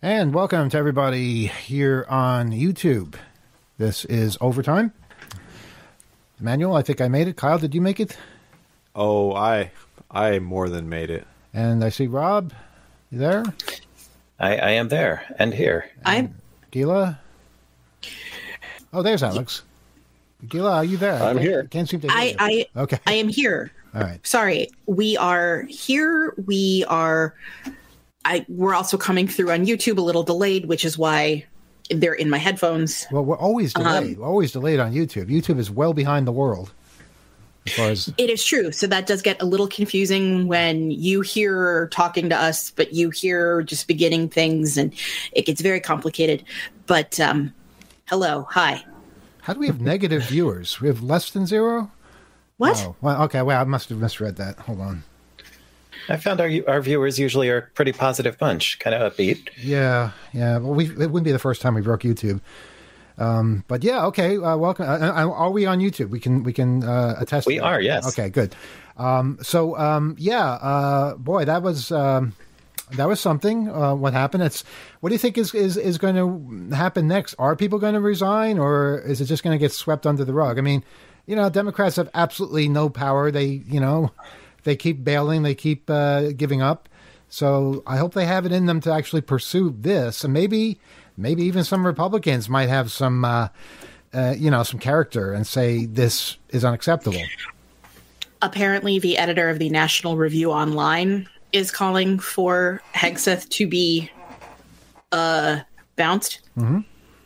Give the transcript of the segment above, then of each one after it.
And welcome to everybody here on YouTube. This is Overtime. Emmanuel, I think I made it. Kyle, did you make it? Oh, I more than made it. And I see Rob. You there? I am there and here. And Gila? Oh, there's Alex. Gila, are you there? I'm here. Can't seem to hear you. Okay. I am here. All right. Sorry. We are here. We're also coming through on YouTube a little delayed, which is why they're in my headphones. Well, we're always delayed. We're always delayed on YouTube. YouTube is well behind the world. As far as it is true. So that does get a little confusing when you hear talking to us, but you hear just beginning things, and it gets very complicated. But hello. Hi. How do we have negative viewers? We have less than zero? What? Oh, well, okay. Well, I must have misread that. Hold on. I found our viewers usually are a pretty positive bunch, kind of upbeat. Yeah. Well, it wouldn't be the first time we broke YouTube. But yeah, okay. Welcome. Are we on YouTube? We can attest. We are, yes. Okay, good. Boy, that was something. What happened? What do you think is going to happen next? Are people going to resign, or is it just going to get swept under the rug? I mean, Democrats have absolutely no power. They keep bailing. They keep giving up. So I hope they have it in them to actually pursue this. And maybe even some Republicans might have some, some character and say this is unacceptable. Apparently, the editor of the National Review Online is calling for Hegseth to be bounced. Mm-hmm.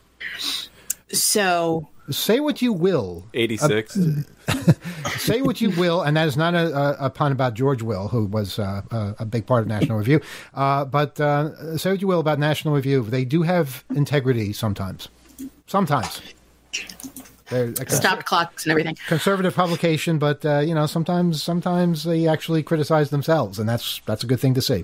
So say what you will. 86. Say what you will, and that is not a pun about George Will, who was a big part of National Review. But say what you will about National Review. They do have integrity sometimes. Sometimes. Stopped clocks and everything. Conservative publication, but sometimes they actually criticize themselves, and that's a good thing to see.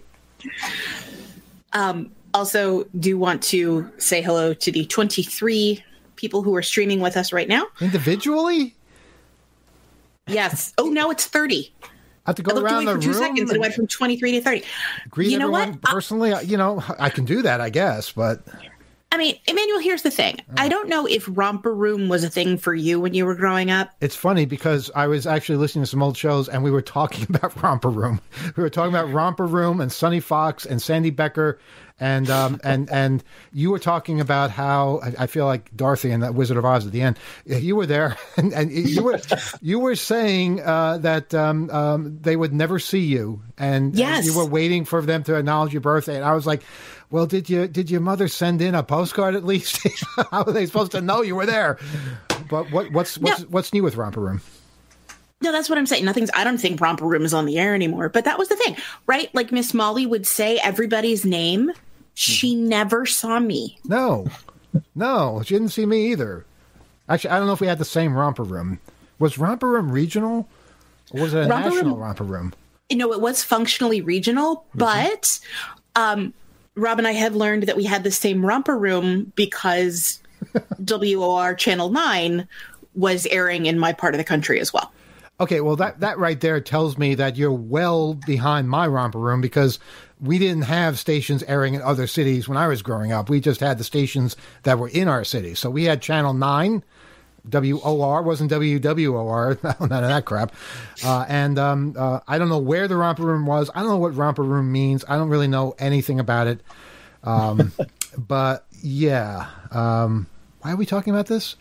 Also, do want to say hello to the 23 people who are streaming with us right now. Individually? Yes. Oh, now it's 30. I have to go I looked around away the for 2 room. seconds and it went from 23 to 30. Greet everyone personally. I can do that, I guess, but I mean, Emmanuel, here's the thing. I don't know if Romper Room was a thing for you when you were growing up. It's funny because I was actually listening to some old shows and we were talking about Romper Room. We were talking about Romper Room and Sonny Fox and Sandy Becker. And you were talking about how I feel like Dorothy in that Wizard of Oz at the end. You were there, and you were saying that they would never see you, and yes. You were waiting for them to acknowledge your birthday. And I was like, well, did your mother send in a postcard at least? How are they supposed to know you were there? But what's new with Romper Room? No, that's what I'm saying. I don't think Romper Room is on the air anymore. But that was the thing, right? Like Miss Molly would say everybody's name. She never saw me. No, she didn't see me either. Actually, I don't know if we had the same Romper Room. Was Romper Room regional? Or was it a national Romper Room? It was functionally regional, but Rob and I have learned that we had the same Romper Room because WOR Channel 9 was airing in my part of the country as well. Okay, well, that right there tells me that you're well behind my Romper Room because we didn't have stations airing in other cities when I was growing up. We just had the stations that were in our city. So we had Channel 9, WOR, wasn't WWOR, none of that crap. I don't know where the Romper Room was. I don't know what Romper Room means. I don't really know anything about it. But, yeah. Why are we talking about this?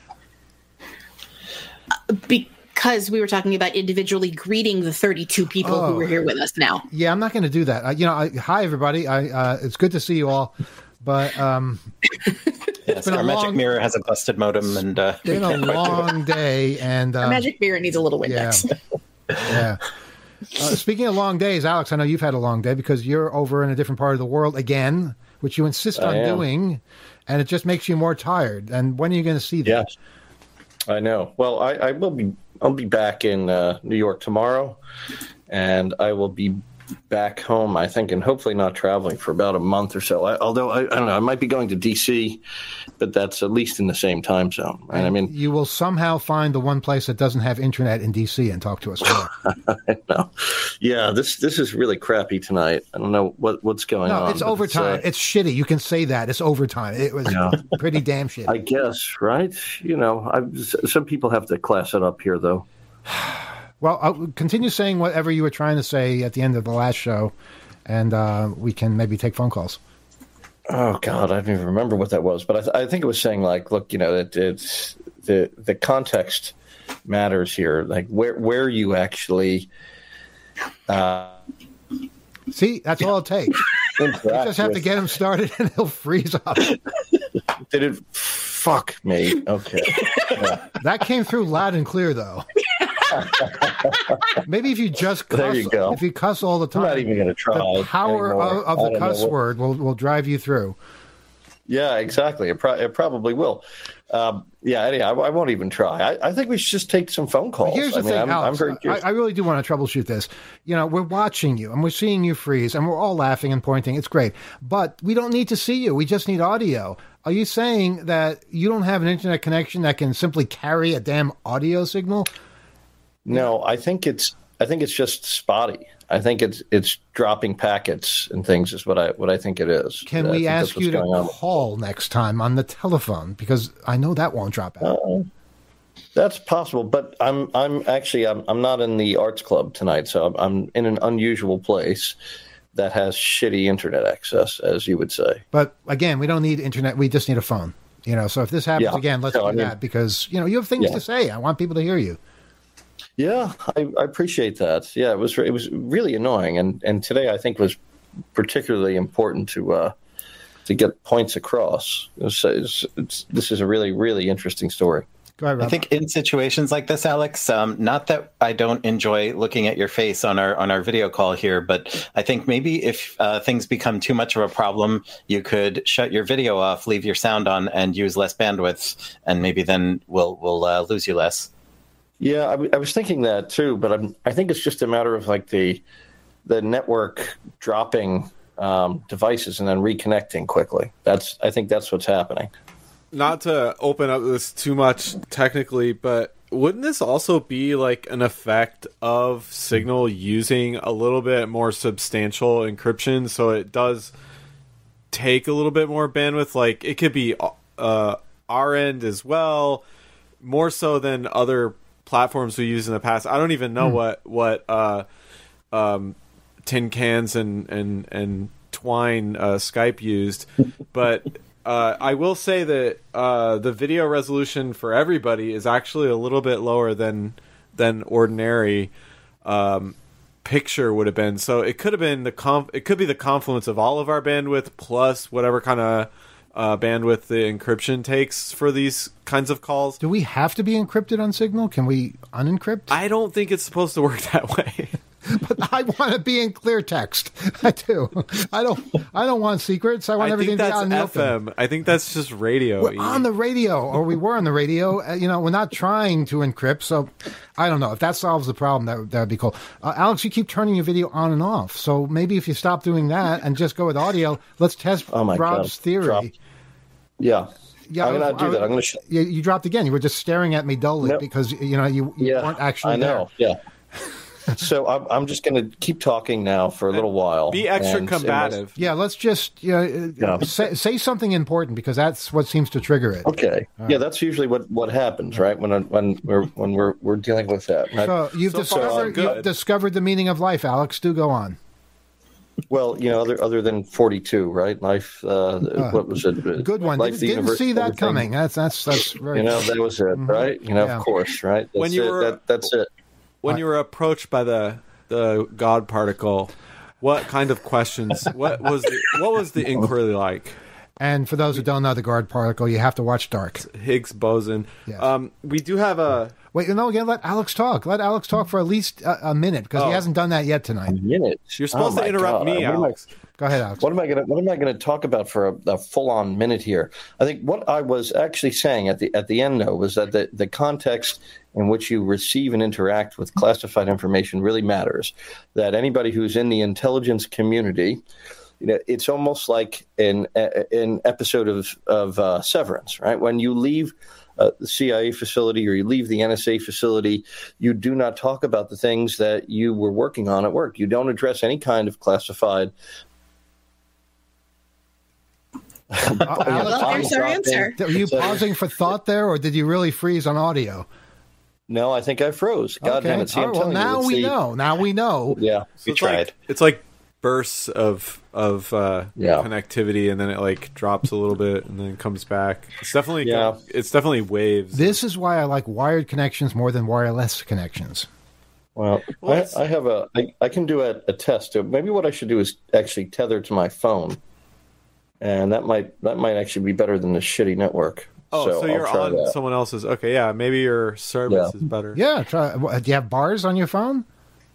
Because we were talking about individually greeting the 32 people who were here with us now. Yeah, I'm not going to do that. Hi, everybody. It's good to see you all. But yes, our magic mirror has a busted modem, and it's been a long day. And our magic mirror needs a little Windex. Yeah. Speaking of long days, Alex, I know you've had a long day because you're over in a different part of the world again, which you insist on doing, and it just makes you more tired. And when are you going to see that? Yes, I know. Well, I will be. I'll be back in New York tomorrow, and I will be back home, I think, and hopefully not traveling for about a month or so. Although I don't know, I might be going to D.C., but that's at least in the same time zone. Right? I mean, you will somehow find the one place that doesn't have internet in D.C. and talk to us there. I know. Yeah, this is really crappy tonight. I don't know what's going on. No, it's overtime. It's shitty. You can say that. It's overtime. It was pretty damn shitty. I guess, right? You know, some people have to class it up here, though. Well, I'll continue saying whatever you were trying to say at the end of the last show, and we can maybe take phone calls. Oh, God, I don't even remember what that was. But I think it was saying, like, look, you know, it's the context matters here. Like, where you actually... See, that's all it takes. You just have to get him started, and he'll freeze up. Did it... Fuck me. Okay. Yeah. That came through loud and clear, though. Maybe if you just cuss, there you go. If you cuss all the time, I'm not even going to try. The power of the cuss word will drive you through. Yeah, exactly. It probably will. Anyhow, I won't even try. I think we should just take some phone calls. Here's the thing, Alex, I'm very curious. I really do want to troubleshoot this. You know, we're watching you, and we're seeing you freeze, and we're all laughing and pointing. It's great. But we don't need to see you. We just need audio. Are you saying that you don't have an internet connection that can simply carry a damn audio signal? No, I think it's just spotty. I think it's dropping packets and things is what I think it is. Can we ask you to call next time on the telephone, because I know that won't drop out. That's possible, but I'm not in the arts club tonight, so I'm in an unusual place that has shitty internet access, as you would say. But again, we don't need internet. We just need a phone. You know, so if this happens again, let's do that, because you know you have things to say. I want people to hear you. Yeah, I appreciate that. Yeah, it was really annoying, and today I think was particularly important to get points across. This is a really, really interesting story. Go ahead, Rob. I think in situations like this, Alex, not that I don't enjoy looking at your face on our video call here, but I think maybe if things become too much of a problem, you could shut your video off, leave your sound on, and use less bandwidth, and maybe then we'll lose you less. Yeah, I was thinking that too, but I think it's just a matter of like the network dropping devices and then reconnecting quickly. I think that's what's happening. Not to open up this too much technically, but wouldn't this also be like an effect of Signal using a little bit more substantial encryption, so it does take a little bit more bandwidth? Like it could be our end as well, more so than other platforms we used in the past. I don't even know what tin cans and twine Skype used, but I will say that the video resolution for everybody is actually a little bit lower than ordinary picture would have been. So it could have been it could be the confluence of all of our bandwidth plus whatever kind of bandwidth the encryption takes for these kinds of calls. Do we have to be encrypted on Signal? Can we unencrypt? I don't think it's supposed to work that way. But I want to be in clear text. I do. I don't want secrets. I want everything to be on the FM. open. I think that's just radio. We're on the radio, or we were on the radio. You know, we're not trying to encrypt. So I don't know if that solves the problem. That would be cool. Alex, you keep turning your video on and off. So maybe if you stop doing that and just go with audio, let's test Rob's theory. Yeah. Yeah, I'm going to do that. I'm going to. You dropped again. You were just staring at me dully because you weren't actually. I know. There. Yeah. So I'm just going to keep talking now for a little while. Be extra combative. Let's just say something important, because that's what seems to trigger it. Okay. Yeah, that's usually what happens, right? When we're dealing with that. Right? So you've discovered the meaning of life, Alex. Do go on. Well, other than 42, right? Life. What was it? Good one. Didn't see that coming. That's very. That was it, right? Of course, right? That's it. When you were approached by the God particle, what kind of questions? What was the inquiry like? And for those who don't know the God particle, you have to watch Dark. It's Higgs boson. Yes. We do have a. Wait, again, let Alex talk. Let Alex talk for at least a minute, because he hasn't done that yet tonight. A minute? You're supposed to interrupt me, Alex. Go ahead, Alex. What am I going to talk about for a full-on minute here? I think what I was actually saying at the end, though, was that the context in which you receive and interact with classified information really matters. That anybody who's in the intelligence community, it's almost like an episode of Severance, right? When you leave the CIA facility or you leave the NSA facility, you do not talk about the things that you were working on at work. You don't address any kind of classified. There's our answer. Are you pausing for thought there, or did you really freeze on audio? No, I think I froze. God damn it. See, well, now we know. Now we know. Yeah. So We tried. It's like bursts of connectivity, and then it like drops a little bit, and then comes back. It's definitely waves. This is why I like wired connections more than wireless connections. Well, I can do a test. Maybe what I should do is actually tether to my phone, and that might actually be better than the shitty network. Oh, so you're on that. someone else's. Okay, yeah, maybe your service is better. Yeah, try. Do you have bars on your phone?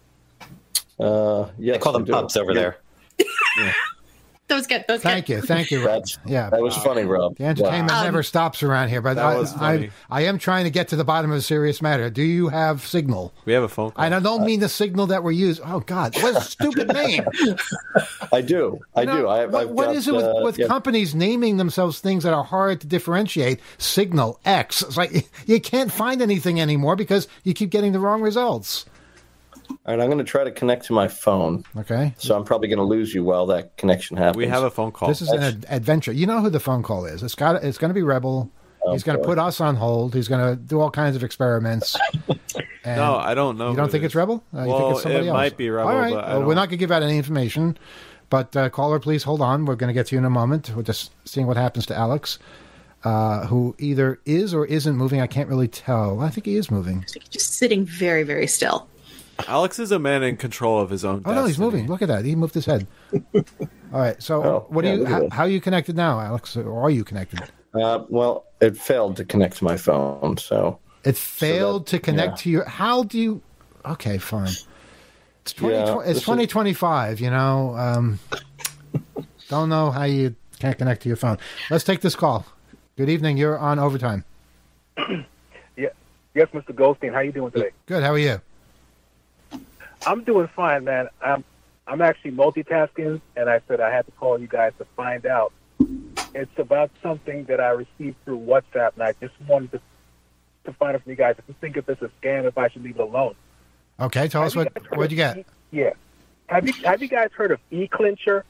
Yes, They call them pubs over there. Yeah. That was good. Thank you, Rob. That was funny, Rob. The entertainment never stops around here, but That was funny. I am trying to get to the bottom of a serious matter. Do you have Signal? We have a phone call. And I don't mean the Signal that we're using. Oh, God, what a stupid name. I do. What is it with companies naming themselves things that are hard to differentiate? Signal, X. It's like you can't find anything anymore because you keep getting the wrong results. All right, I'm going to try to connect to my phone. Okay. So I'm probably going to lose you while that connection happens. We have a phone call. This is an adventure. You know who the phone call is. It's going to be Rebel. He's going to put us on hold. He's going to do all kinds of experiments. No, I don't know. You don't think it's Rebel? You think it's somebody else? It might be Rebel. All right. But Well, we're not going to give out any information. But caller, please hold on. We're going to get to you in a moment. We're just seeing what happens to Alex, who either is or isn't moving. I can't really tell. I think he is moving. Just sitting very, very still. Alex is a man in control of his own destiny. No, he's moving. Look at that. He moved his head. All right. So, how are you connected now, Alex? Or are you connected? Well, it failed to connect to my phone, so it failed to connect to your. How do you? Okay, fine. It's 2025. Don't know how you can't connect to your phone. Let's take this call. Good evening. You're on overtime. Yes, Mr. Goldstein. How you doing today? Good. How are you? I'm doing fine, man. I'm actually multitasking, and I said I had to call you guys to find out. It's about something that I received through WhatsApp, and I just wanted to find out from you guys if you think if it's a scam, if I should leave it alone. Okay, tell us what'd you get. Yeah. Have you guys heard of eClincher?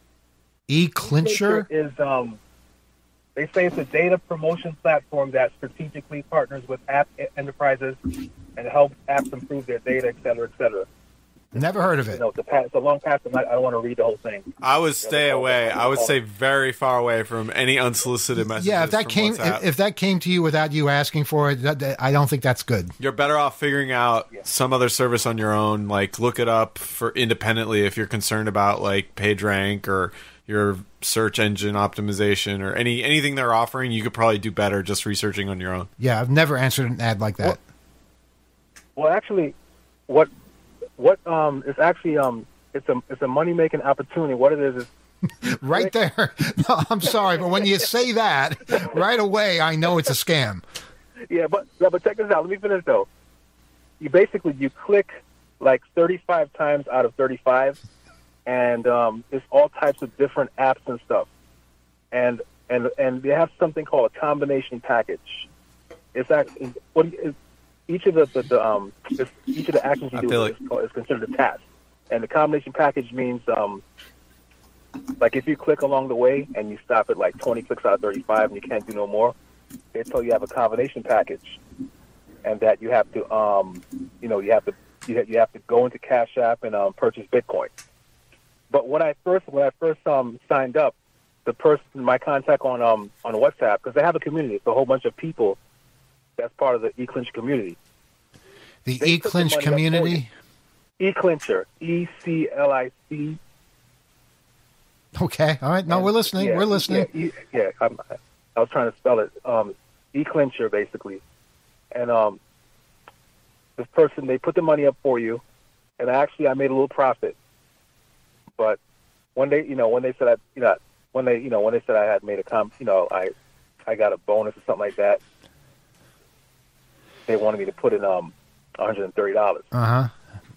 eClincher is they say it's a data promotion platform that strategically partners with app enterprises and helps apps improve their data, et cetera, et cetera. Never heard of it. It's a long path. I don't want to read the whole thing. I would stay away. I would stay very far away from any unsolicited messages. Yeah, if that came to you without you asking for it, I don't think that's good. You're better off figuring out some other service on your own. Like look it up for independently if you're concerned about like PageRank or your search engine optimization or anything they're offering. You could probably do better just researching on your own. Yeah, I've never answered an ad like that. Well, actually, what it's actually it's a money making opportunity. What it is right there. No, I'm sorry, but when you say that right away, I know it's a scam. Yeah, but check this out. Let me finish though. You click like 35 times out of 35, and it's all types of different apps and stuff, and they have something called a combination package. It's actually each of the actions you do is considered a task, and the combination package means like if you click along the way and you stop at like 20 clicks out of 35 and you can't do no more, they tell you have a combination package, and that you have to you have to go into Cash App and purchase Bitcoin. But when I first signed up, my contact on WhatsApp, because they have a community, it's a whole bunch of people that's part of the eClinch community. The eClinch community? eClincher. ECLIC. Okay. All right. No, we're listening. We're listening. I was trying to spell it. eClincher, basically. And this person, they put the money up for you, and I made a little profit. But when they said when they said I had made I got a bonus or something like that, they wanted me to put in $130.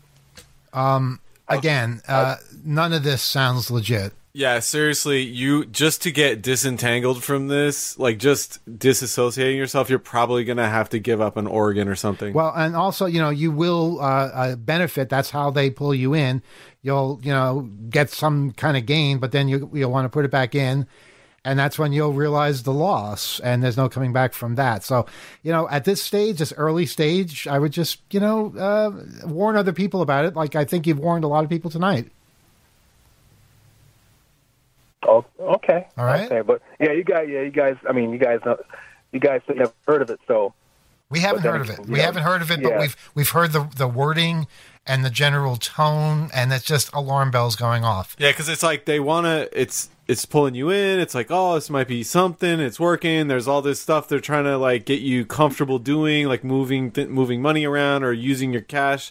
Again, none of this sounds legit. Yeah, seriously, you just to get disentangled from this, like just disassociating yourself, you're probably going to have to give up an organ or something. Well, and also, you will benefit. That's how they pull you in. You'll, get some kind of gain, but then you'll want to put it back in. And that's when you'll realize the loss, and there's no coming back from that. So, at this stage, this early stage, I would just, warn other people about it. Like I think you've warned a lot of people tonight. Oh, okay. All right. Okay, but you guys. I mean, you guys have heard of it, so we haven't heard of it. We haven't heard of it, but we've heard the wording and the general tone, and it's just alarm bells going off. Yeah, because it's like they want to. It's pulling you in. It's like, oh, this might be something. It's working. There's all this stuff they're trying to like get you comfortable doing, like moving money around or using your cash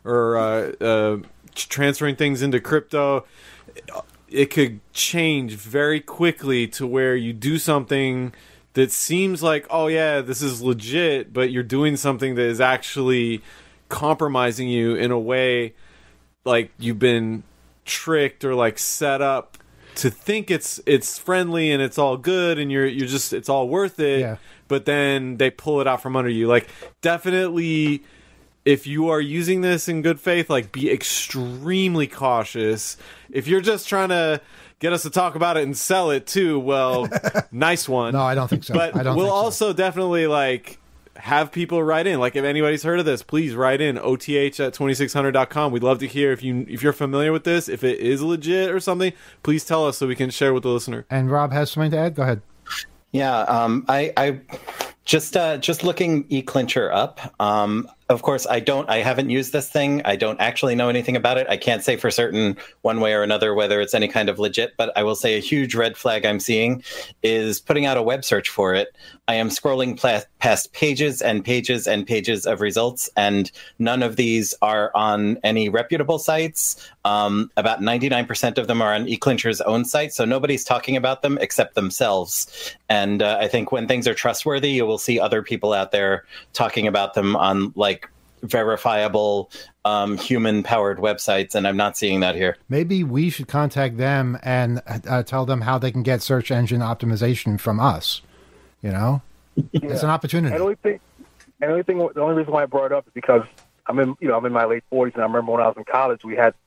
or transferring things into crypto. It could change very quickly to where you do something that seems like, oh yeah, this is legit, but you're doing something that is actually compromising you in a way like you've been tricked or like set up to think it's friendly and it's all good and you're just it's all worth it. Yeah. But then they pull it out from under you. Like definitely if you are using this in good faith, like be extremely cautious. If you're just trying to get us to talk about it and sell it too, well, nice one. No, I don't think so. But we'll also definitely like have people write in. Like if anybody's heard of this, please write in oth@2600.com. We'd love to hear if you're familiar with this, if it is legit or something, please tell us so we can share with the listener. And Rob has something to add. Go ahead. Yeah, I just looking eClincher up. Of course, I haven't used this thing. I don't actually know anything about it. I can't say for certain one way or another whether it's any kind of legit, but I will say a huge red flag I'm seeing is putting out a web search for it. I am scrolling past pages and pages and pages of results, and none of these are on any reputable sites. About 99% of them are on eClincher's own site, so nobody's talking about them except themselves. And I think when things are trustworthy, you will see other people out there talking about them on like verifiable human-powered websites, and I'm not seeing that here. Maybe we should contact them and tell them how they can get search engine optimization from us. It's an opportunity. The only reason why I brought it up is because I'm in my late 40s, and I remember when I was in college, we had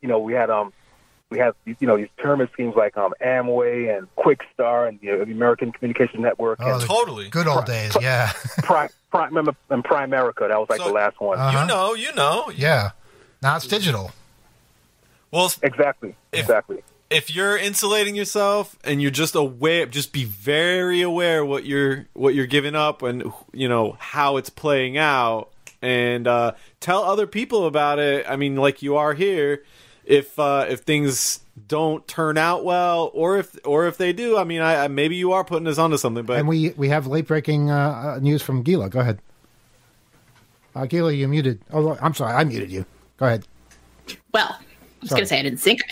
these pyramid schemes like Amway and Quickstar and the American Communication Network. Oh, and totally. Good old days, yeah. Remember Primerica, that was like the last one. Uh-huh. You know. Yeah. Now it's digital. Well, Exactly. If you're insulating yourself and you're just aware, just be very aware what you're giving up and how it's playing out, and tell other people about it. I mean, like you are here. If things don't turn out well, or if they do, I mean, maybe you are putting us onto something. But and we have late breaking news from Gila. Go ahead, Gila, you muted. Oh, I'm sorry, I muted you. Go ahead. Well, I was going to say I didn't think.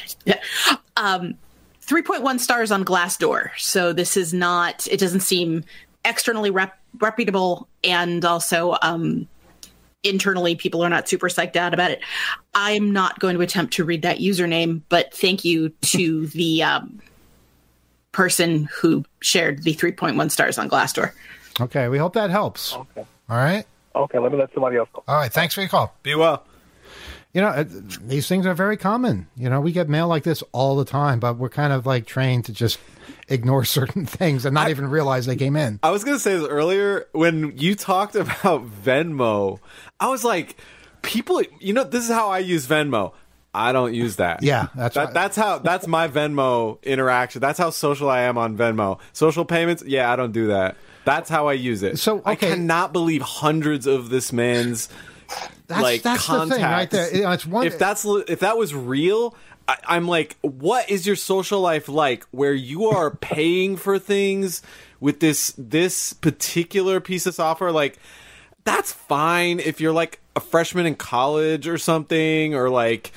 3.1 stars on Glassdoor. So this is not. It doesn't seem externally reputable, and also internally people are not super psyched out about it. I'm not going to attempt to read that username, but thank you to the person who shared the 3.1 stars on Glassdoor. Okay, we hope that helps. Okay. All right. Okay, let me let somebody else go. All right, thanks for your call. be well. These things are very common. We get mail like this all the time, but we're kind of like trained to just ignore certain things and not even realize they came in. I was going to say this earlier when you talked about Venmo. I was like, people, this is how I use Venmo. I don't use that. Yeah, that's my Venmo interaction. That's how social I am on Venmo. Social payments, yeah, I don't do that. That's how I use it. So, okay. I cannot believe hundreds of this man's that's contacts. The thing right there. It's one. If that was real, I'm like, what is your social life like where you are paying for things with this particular piece of software? Like, that's fine if you're like a freshman in college or something, or like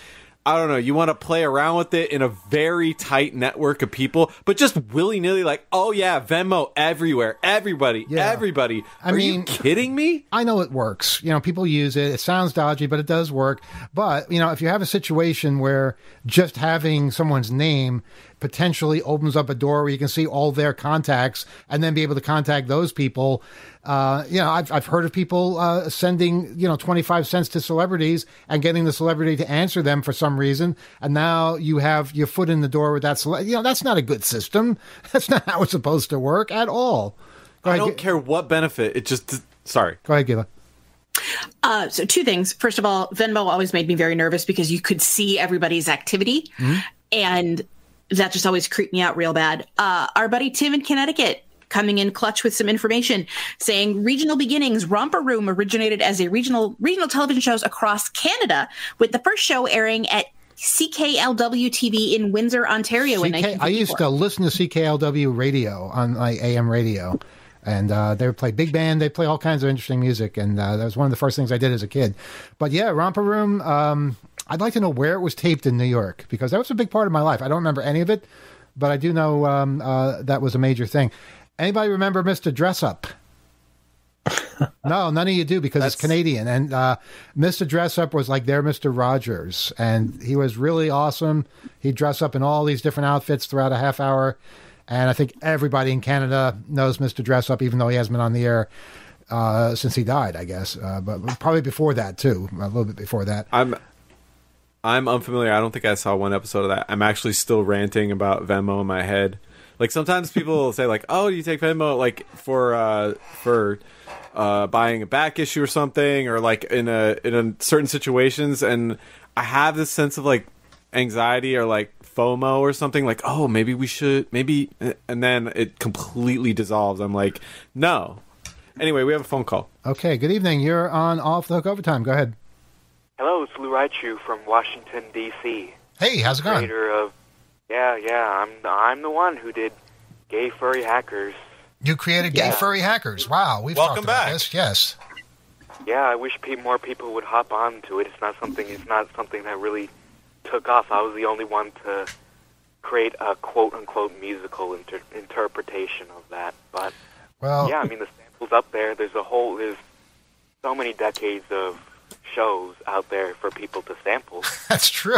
I don't know, you want to play around with it in a very tight network of people, but just willy-nilly like, oh yeah, Venmo everywhere, everybody. Are you kidding me? I know it works. People use it. It sounds dodgy, but it does work. But, if you have a situation where just having someone's name potentially opens up a door where you can see all their contacts and then be able to contact those people. I've heard of people sending 25 cents to celebrities and getting the celebrity to answer them for some reason, and now you have your foot in the door with that. That's not a good system. That's not how it's supposed to work at all. I don't care what benefit. It just sorry. Go ahead, Gila. So two things. First of all, Venmo always made me very nervous because you could see everybody's activity, and that just always creeped me out real bad. Our buddy Tim in Connecticut coming in clutch with some information saying regional beginnings. Romper Room originated as a regional television shows across Canada, with the first show airing at CKLW TV in Windsor, Ontario in 1954. I used to listen to CKLW radio on my AM radio. And they would play big band. They play all kinds of interesting music. And that was one of the first things I did as a kid. But yeah, Romper Room, I'd like to know where it was taped in New York, because that was a big part of my life. I don't remember any of it, but I do know that was a major thing. Anybody remember Mr. Dress Up? No, none of you do, because it's Canadian. And Mr. Dress Up was like their Mr. Rogers. And he was really awesome. He'd dress up in all these different outfits throughout a half hour. And I think everybody in Canada knows Mr. Dress Up, even though he hasn't been on the air since he died, I guess. But probably before that, too. A little bit before that. I'm unfamiliar. I don't think I saw one episode of that. I'm actually still ranting about Venmo in my head. Like, sometimes people will say, like, oh, do you take Venmo, like, for buying a back issue or something, or, like, in certain situations. And I have this sense of, like, anxiety or, like, FOMO or something, like, oh, maybe we should, and then it completely dissolves. I'm like, no. Anyway, we have a phone call. Okay, good evening. You're on Off the Hook Overtime. Go ahead. Hello, it's Lou Raichu from Washington, D.C. Hey, how's it going? Creator of, I'm the one who did Gay Furry Hackers. You created Gay Furry Hackers. Wow, we've talked about this. Yes. Yeah, I wish more people would hop on to it. It's not something that really took off. I was the only one to create a quote-unquote musical interpretation of that. But, yeah, I mean, the sample's up there. There's so many decades of shows out there for people to sample. That's true.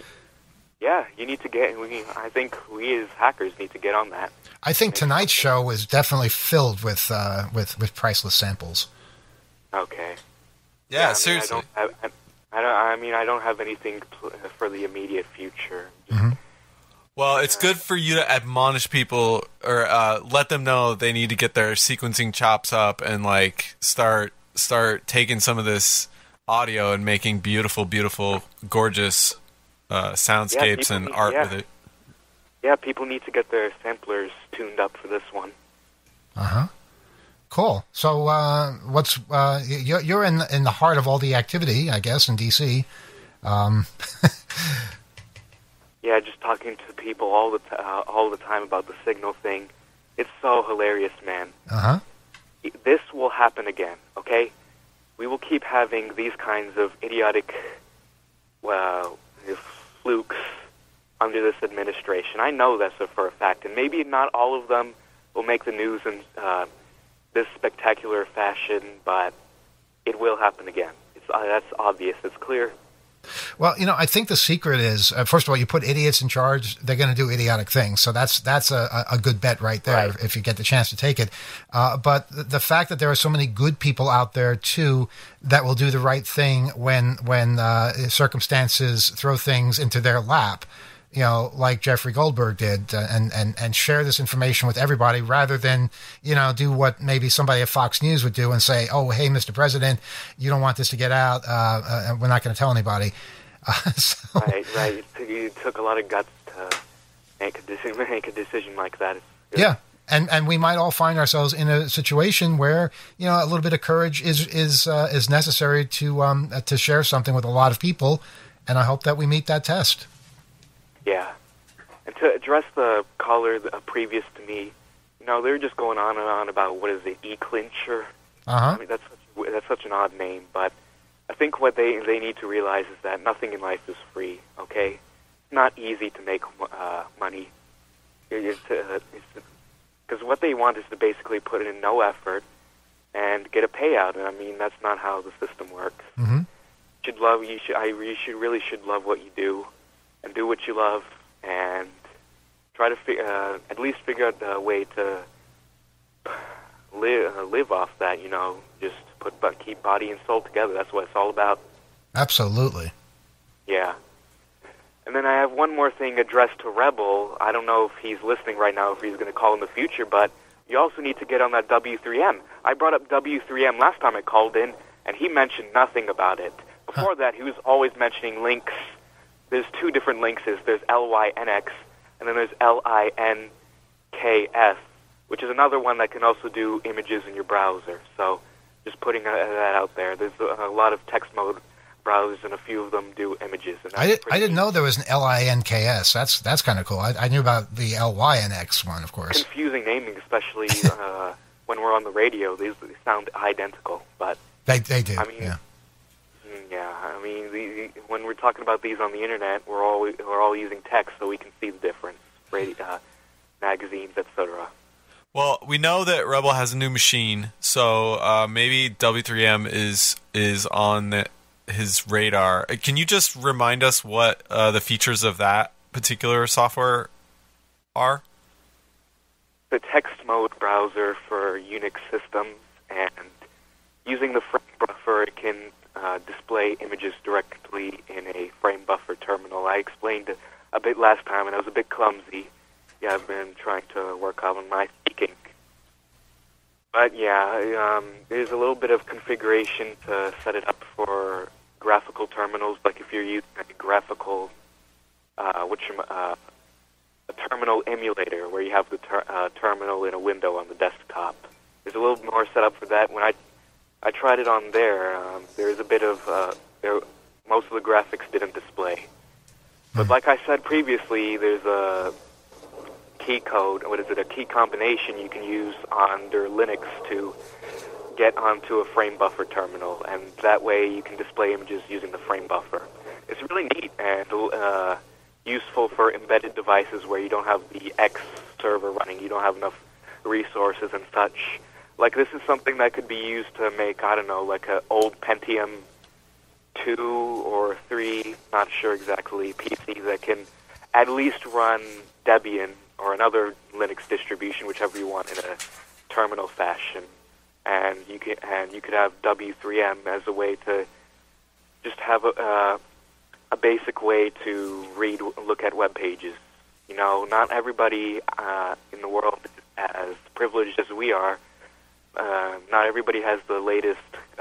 You need to get, I think we as hackers need to get on that. I think tonight's show is definitely filled with priceless samples. Okay. Yeah, seriously. I don't have anything for the immediate future. Well, it's good for you to admonish people or let them know they need to get their sequencing chops up and like start taking some of this audio and making beautiful, beautiful, gorgeous soundscapes and art with it. Yeah, people need to get their samplers tuned up for this one. Cool. So, what's you're in the heart of all the activity, I guess, in DC. Yeah, just talking to people all the time about the Signal thing. It's so hilarious, man. This will happen again. Okay, we will keep having these kinds of idiotic, flukes under this administration. I know that's for a fact, and maybe not all of them will make the news in this spectacular fashion, but it will happen again. That's obvious. It's clear. Well, I think the secret is, first of all, you put idiots in charge, they're going to do idiotic things. So that's a good bet right there, right, if you get the chance to take it. But the fact that there are so many good people out there, too, that will do the right thing when circumstances throw things into their lap, like Jeffrey Goldberg did, and share this information with everybody rather than, do what maybe somebody at Fox News would do and say, oh, hey, Mr. President, you don't want this to get out. We're not going to tell anybody. Right. It took a lot of guts to make a decision like that. Yeah. And we might all find ourselves in a situation where, a little bit of courage is necessary to share something with a lot of people. And I hope that we meet that test. Yeah. And to address the caller previous to me, they were just going on and on about what is it, E-Clincher? I mean, that's such an odd name, but I think what they need to realize is that nothing in life is free. Okay, it's not easy to make money. Because what they want is to basically put in no effort and get a payout. And I mean, that's not how the system works. Mm-hmm. You really should love what you do, and do what you love, and try to at least figure out a way to live off that. You know, just keep body and soul together. That's what it's all about. Absolutely. Yeah. And then I have one more thing addressed to Rebel. I don't know if he's listening right now, if he's going to call in the future, but you also need to get on that W3M. I brought up W3M last time I called in, and he mentioned nothing about it. Before that, he was always mentioning links. There's two different links. There's LYNX, and then there's LINKS, which is another one that can also do images in your browser. So just putting that out there. There's a lot of text mode browsers, and a few of them do images. And I didn't know there was an LINKS. That's kind of cool. I knew about the LYNX one, of course. Confusing naming, especially when we're on the radio. They sound identical, but they do. I mean, yeah. I mean, when we're talking about these on the internet, we're all using text, so we can see the difference. Magazines, etc. Well, we know that Rebel has a new machine, so maybe W3M is on his radar. Can you just remind us what the features of that particular software are? The text mode browser for Unix systems, and using the frame buffer, it can display images directly in a frame buffer terminal. I explained it a bit last time, and I was a bit clumsy. Yeah, I've been trying to work on my speaking. But yeah, there's a little bit of configuration to set it up for graphical terminals, like if you're using a graphical, a terminal emulator, where you have the terminal in a window on the desktop. There's a little more set up for that. When I tried it on there, there's a bit of, most of the graphics didn't display. But like I said previously, there's a key code, a key combination you can use under Linux to get onto a frame buffer terminal, and that way you can display images using the frame buffer. It's really neat and useful for embedded devices where you don't have the X server running, you don't have enough resources and such. Like, this is something that could be used to make, I don't know, like an old Pentium 2 or 3, not sure exactly, PC that can at least run Debian or another Linux distribution, whichever you want, in a terminal fashion. And you could have W3M as a way to just have a basic way to look at web pages. You know, not everybody in the world is as privileged as we are. Not everybody has the latest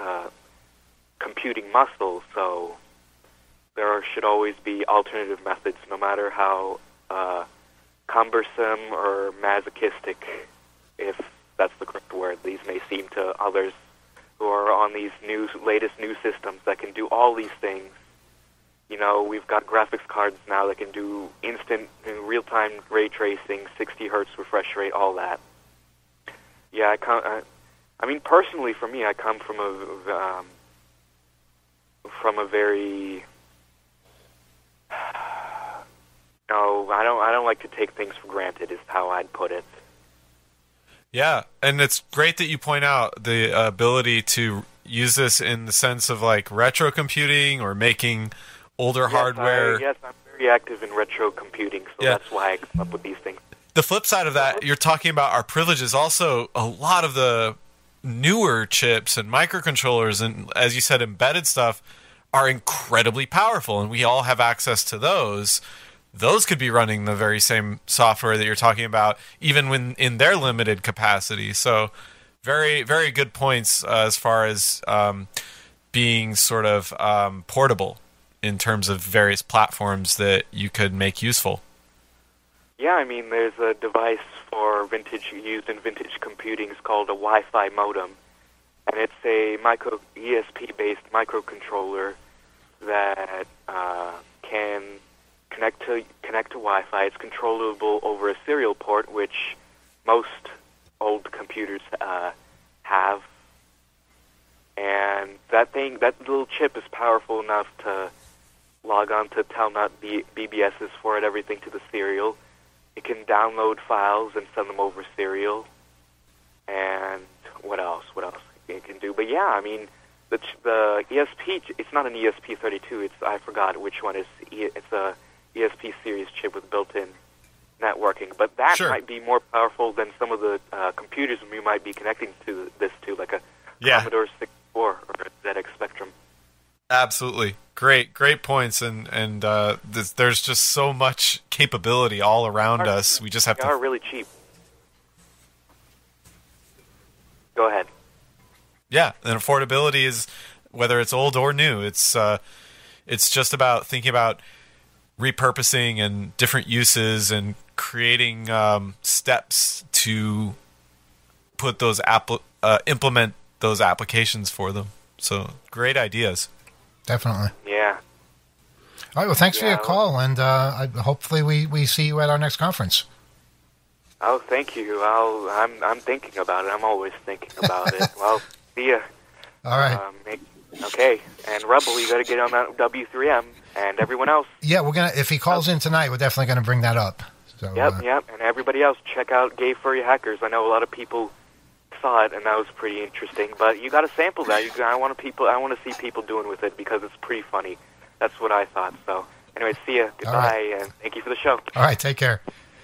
computing muscle, so there should always be alternative methods, no matter how cumbersome or masochistic, if that's the correct word, these may seem to others who are on these latest new systems that can do all these things. You know, we've got graphics cards now that can do instant, real-time ray tracing, 60 hertz refresh rate, all that. Yeah, I mean, personally, for me, I come from a very no, I don't like to take things for granted, is how I'd put it. Yeah, and it's great that you point out the ability to use this in the sense of like retro computing or making older hardware. Yes, I'm very active in retro computing, so that's why I come up with these things. The flip side of that, you're talking about our privileges. Also, a lot of the newer chips and microcontrollers and, as you said, embedded stuff are incredibly powerful, and we all have access to those. Those could be running the very same software that you're talking about, even when in their limited capacity. So very, very good points as far as being sort of portable in terms of various platforms that you could make useful. Yeah, I mean, there's a device for used in vintage computing. It's called a Wi-Fi modem, and it's a ESP-based microcontroller that can connect to Wi-Fi. It's controllable over a serial port, which most old computers have, And that little chip is powerful enough to log on to Telnet BBSs, forward everything to the serial. It can download files and send them over serial. And what else it can do? But yeah, I mean, the ESP, it's not an ESP32, I forgot which one. It's a ESP series chip with built-in networking. But that might be more powerful than some of the computers we might be connecting to this to, like a Commodore 64 or a ZX Spectrum. Absolutely. Great points, and there's just so much capability all around us. We just have They are really cheap. Go ahead. Yeah, and affordability is, whether it's old or new, it's just about thinking about repurposing and different uses and creating steps to put those implement those applications for them. So great ideas. Definitely. Yeah. All right. Well, thanks for your call, and hopefully we see you at our next conference. Oh, thank you. I'm thinking about it. I'm always thinking about it. Well, see ya. All right. Okay. And Rebel, you got to get on that W3M, and everyone else. Yeah, we're gonna. If he calls in tonight, we're definitely gonna bring that up. So, Yep. And everybody else, check out Gay Furry Hackers. I know a lot of people saw it, and that was pretty interesting. But you got to sample that. I want to see people doing with it because it's pretty funny. That's what I thought. So, anyway, see ya. Goodbye, and thank you for the show. All right, take care.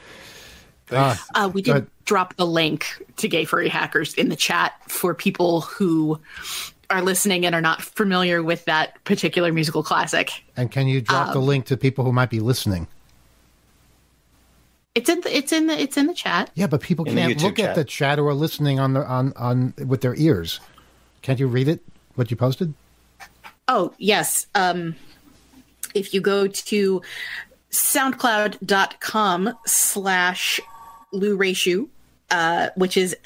We did drop the link to Gay Furry Hackers in the chat for people who are listening and are not familiar with that particular musical classic. And can you drop the link to people who might be listening? It's in the chat. Yeah, but people can't look at the chat or are listening on with their ears. Can't you read it? What you posted? Oh, yes. If you go to soundcloud.com/Lou Reishu, which is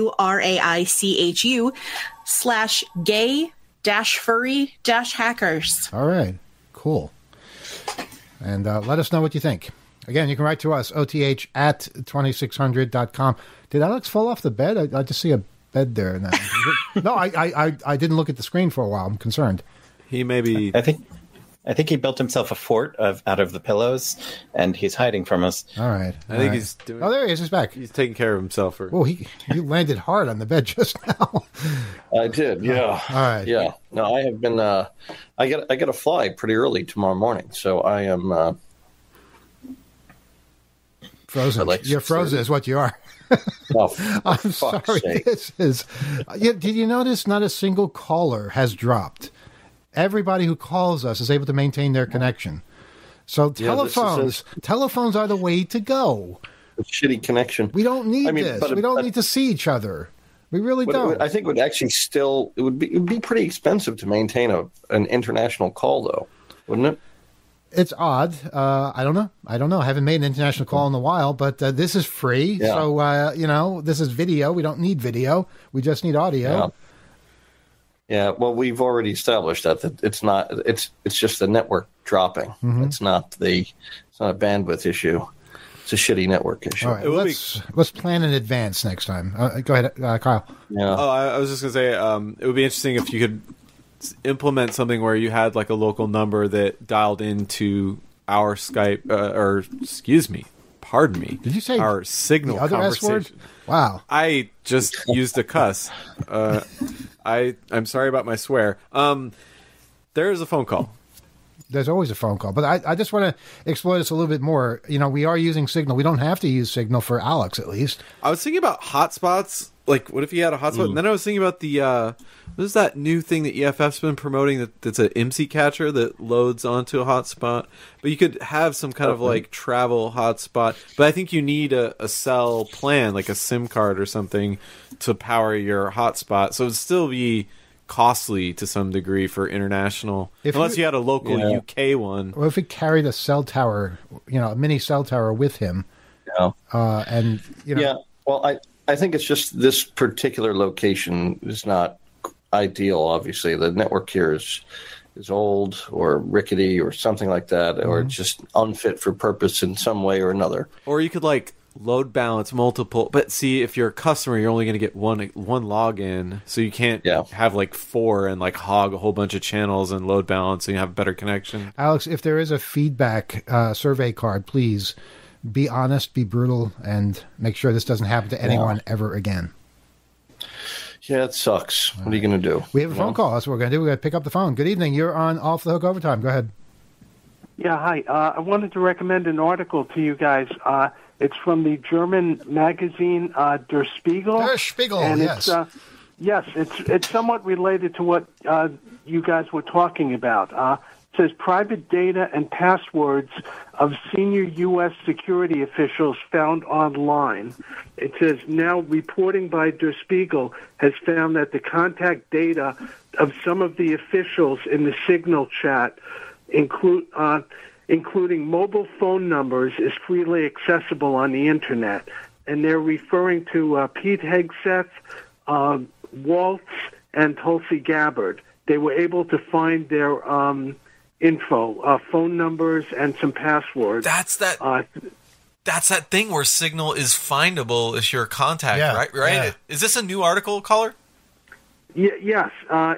LURAICHU/gay-furry-hackers. All right, cool. And let us know what you think. Again, you can write to us, oth@2600.com. Did Alex fall off the bed? I just see a bed there now. No, I didn't look at the screen for a while. I'm concerned. He may be... I think he built himself a fort out of the pillows, and he's hiding from us. All right. I think he's doing... Oh, there he is. He's back. He's taking care of himself. Oh, you landed hard on the bed just now. I did, yeah. All right. Yeah. No, I have been. I got to fly pretty early tomorrow morning, so I am frozen. You're frozen, is what you are. Oh, I'm sorry. Sake. This is. Did you notice not a single caller has dropped? Everybody who calls us is able to maintain their connection. So telephones are the way to go. A shitty connection. We don't need this. We don't need to see each other. We really don't. I think it would actually it would be pretty expensive to maintain an international call, though, wouldn't it? It's odd. I don't know. I haven't made an international call in a while, but this is free. Yeah. So, this is video. We don't need video. We just need audio. Yeah. Well, we've already established that it's not. It's just the network dropping. Mm-hmm. It's not a bandwidth issue. It's a shitty network issue. All right, let's plan in advance next time. Go ahead, Kyle. Yeah. Oh, I was just gonna say it would be interesting if you could implement something where you had like a local number that dialed into our Skype, pardon me. Did you say our Signal the other conversation? S word? Wow. I just used a cuss. I'm sorry about my swear. There is a phone call. There's always a phone call, but I just want to explore this a little bit more. We are using Signal. We don't have to use Signal for Alex, at least. I was thinking about hotspots. Like, what if you had a hotspot? And then I was thinking about the what is that new thing that EFF's been promoting that's an IMSI catcher that loads onto a hotspot? But you could have some kind of like travel hotspot. But I think you need a cell plan, like a SIM card or something, to power your hotspot. So it would still be costly to some degree for international, unless you had a local UK one. Or if it carried a cell tower, a mini cell tower with him. Yeah. Yeah. Well, I think it's just this particular location is not ideal. Obviously, the network here is old or rickety or something like that, or it's just unfit for purpose in some way or another. Or you could like load balance multiple. But see, if you're a customer, you're only going to get one login, so you can't have like 4 and like hog a whole bunch of channels and load balance, and you have a better connection. Alex, if there is a feedback survey card, please be honest, be brutal, and make sure this doesn't happen to anyone ever again. Yeah, it sucks. What are you going to do? We have a phone call. That's what we're going to do. We're going to pick up the phone. Good evening. You're on Off the Hook Overtime. Go ahead. Yeah, hi. I wanted to recommend an article to you guys. It's from the German magazine Der Spiegel. Der Spiegel, and yes. It's somewhat related to what you guys were talking about. It says private data and passwords of senior U.S. security officials found online. It says now reporting by Der Spiegel has found that the contact data of some of the officials in the Signal chat, including mobile phone numbers, is freely accessible on the Internet. And they're referring to Pete Hegseth, Waltz, and Tulsi Gabbard. They were able to find their info, phone numbers, and some passwords. That's that thing where Signal is findable if you're a contact, right? Yeah. Is this a new article, caller? Yes,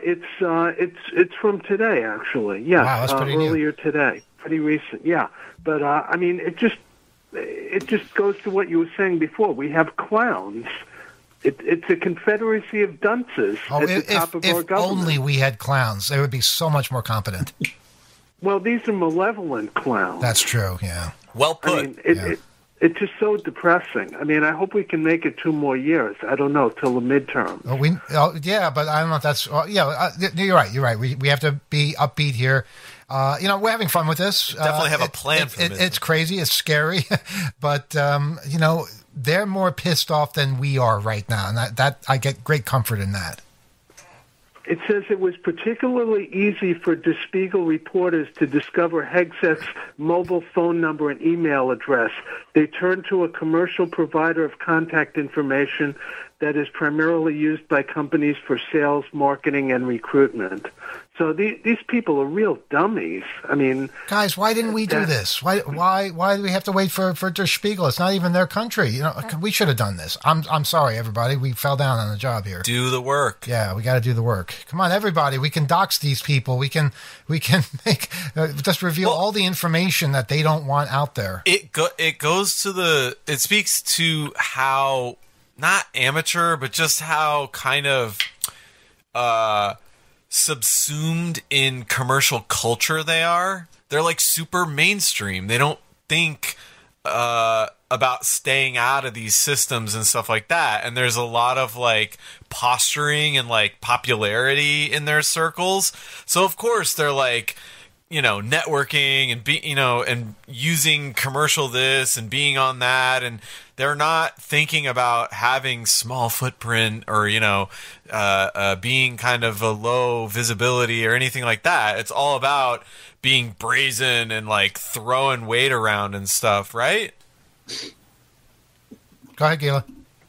it's from today, actually. Yes, wow, that's pretty earlier new. Today, pretty recent. Yeah, but I mean, it just goes to what you were saying before. We have clowns. It's a confederacy of dunces at the top of our government. Only we had clowns, they would be so much more competent. Well, these are malevolent clowns. That's true. Yeah. Well put. I mean, it's just so depressing. I mean, I hope we can make it 2 more years. I don't know, till the midterm. But I don't know if that's... you're right. You're right. We have to be upbeat here. We're having fun with this. Definitely have a plan for this. It's crazy. It's scary. But, they're more pissed off than we are right now. And that I get great comfort in that. It says it was particularly easy for Der Spiegel reporters to discover Hegseth's mobile phone number and email address. They turned to a commercial provider of contact information that is primarily used by companies for sales, marketing, and recruitment. So these people are real dummies. I mean, guys, why didn't we do this? Why do we have to wait for Der Spiegel? It's not even their country. We should have done this. I'm sorry, everybody. We fell down on the job here. Do the work. Yeah, we got to do the work. Come on, everybody. We can dox these people. We can make just reveal all the information that they don't want out there. It speaks to how not amateur, but just how kind of subsumed in commercial culture they are. They're like super mainstream. They don't think about staying out of these systems and stuff like that. And there's a lot of like posturing and like popularity in their circles. So of course they're like, networking and and using commercial this and being on that, and they're not thinking about having small footprint or being kind of a low visibility or anything like that. It's all about being brazen and like throwing weight around and stuff, right? Go ahead, Gila.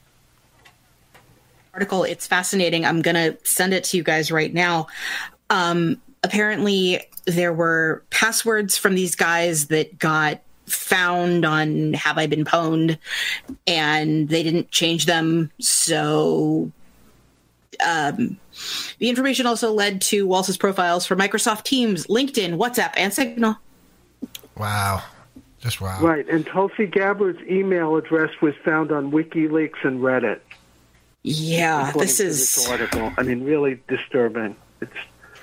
Article, it's fascinating. I'm gonna send it to you guys right now. Apparently there were passwords from these guys that got found on Have I Been Pwned, and they didn't change them. So the information also led to Waltz's profiles for Microsoft Teams, LinkedIn, WhatsApp, and Signal. Wow. Just wow. Right, and Tulsi Gabbard's email address was found on WikiLeaks and Reddit. Yeah, this article. I mean, really disturbing. It's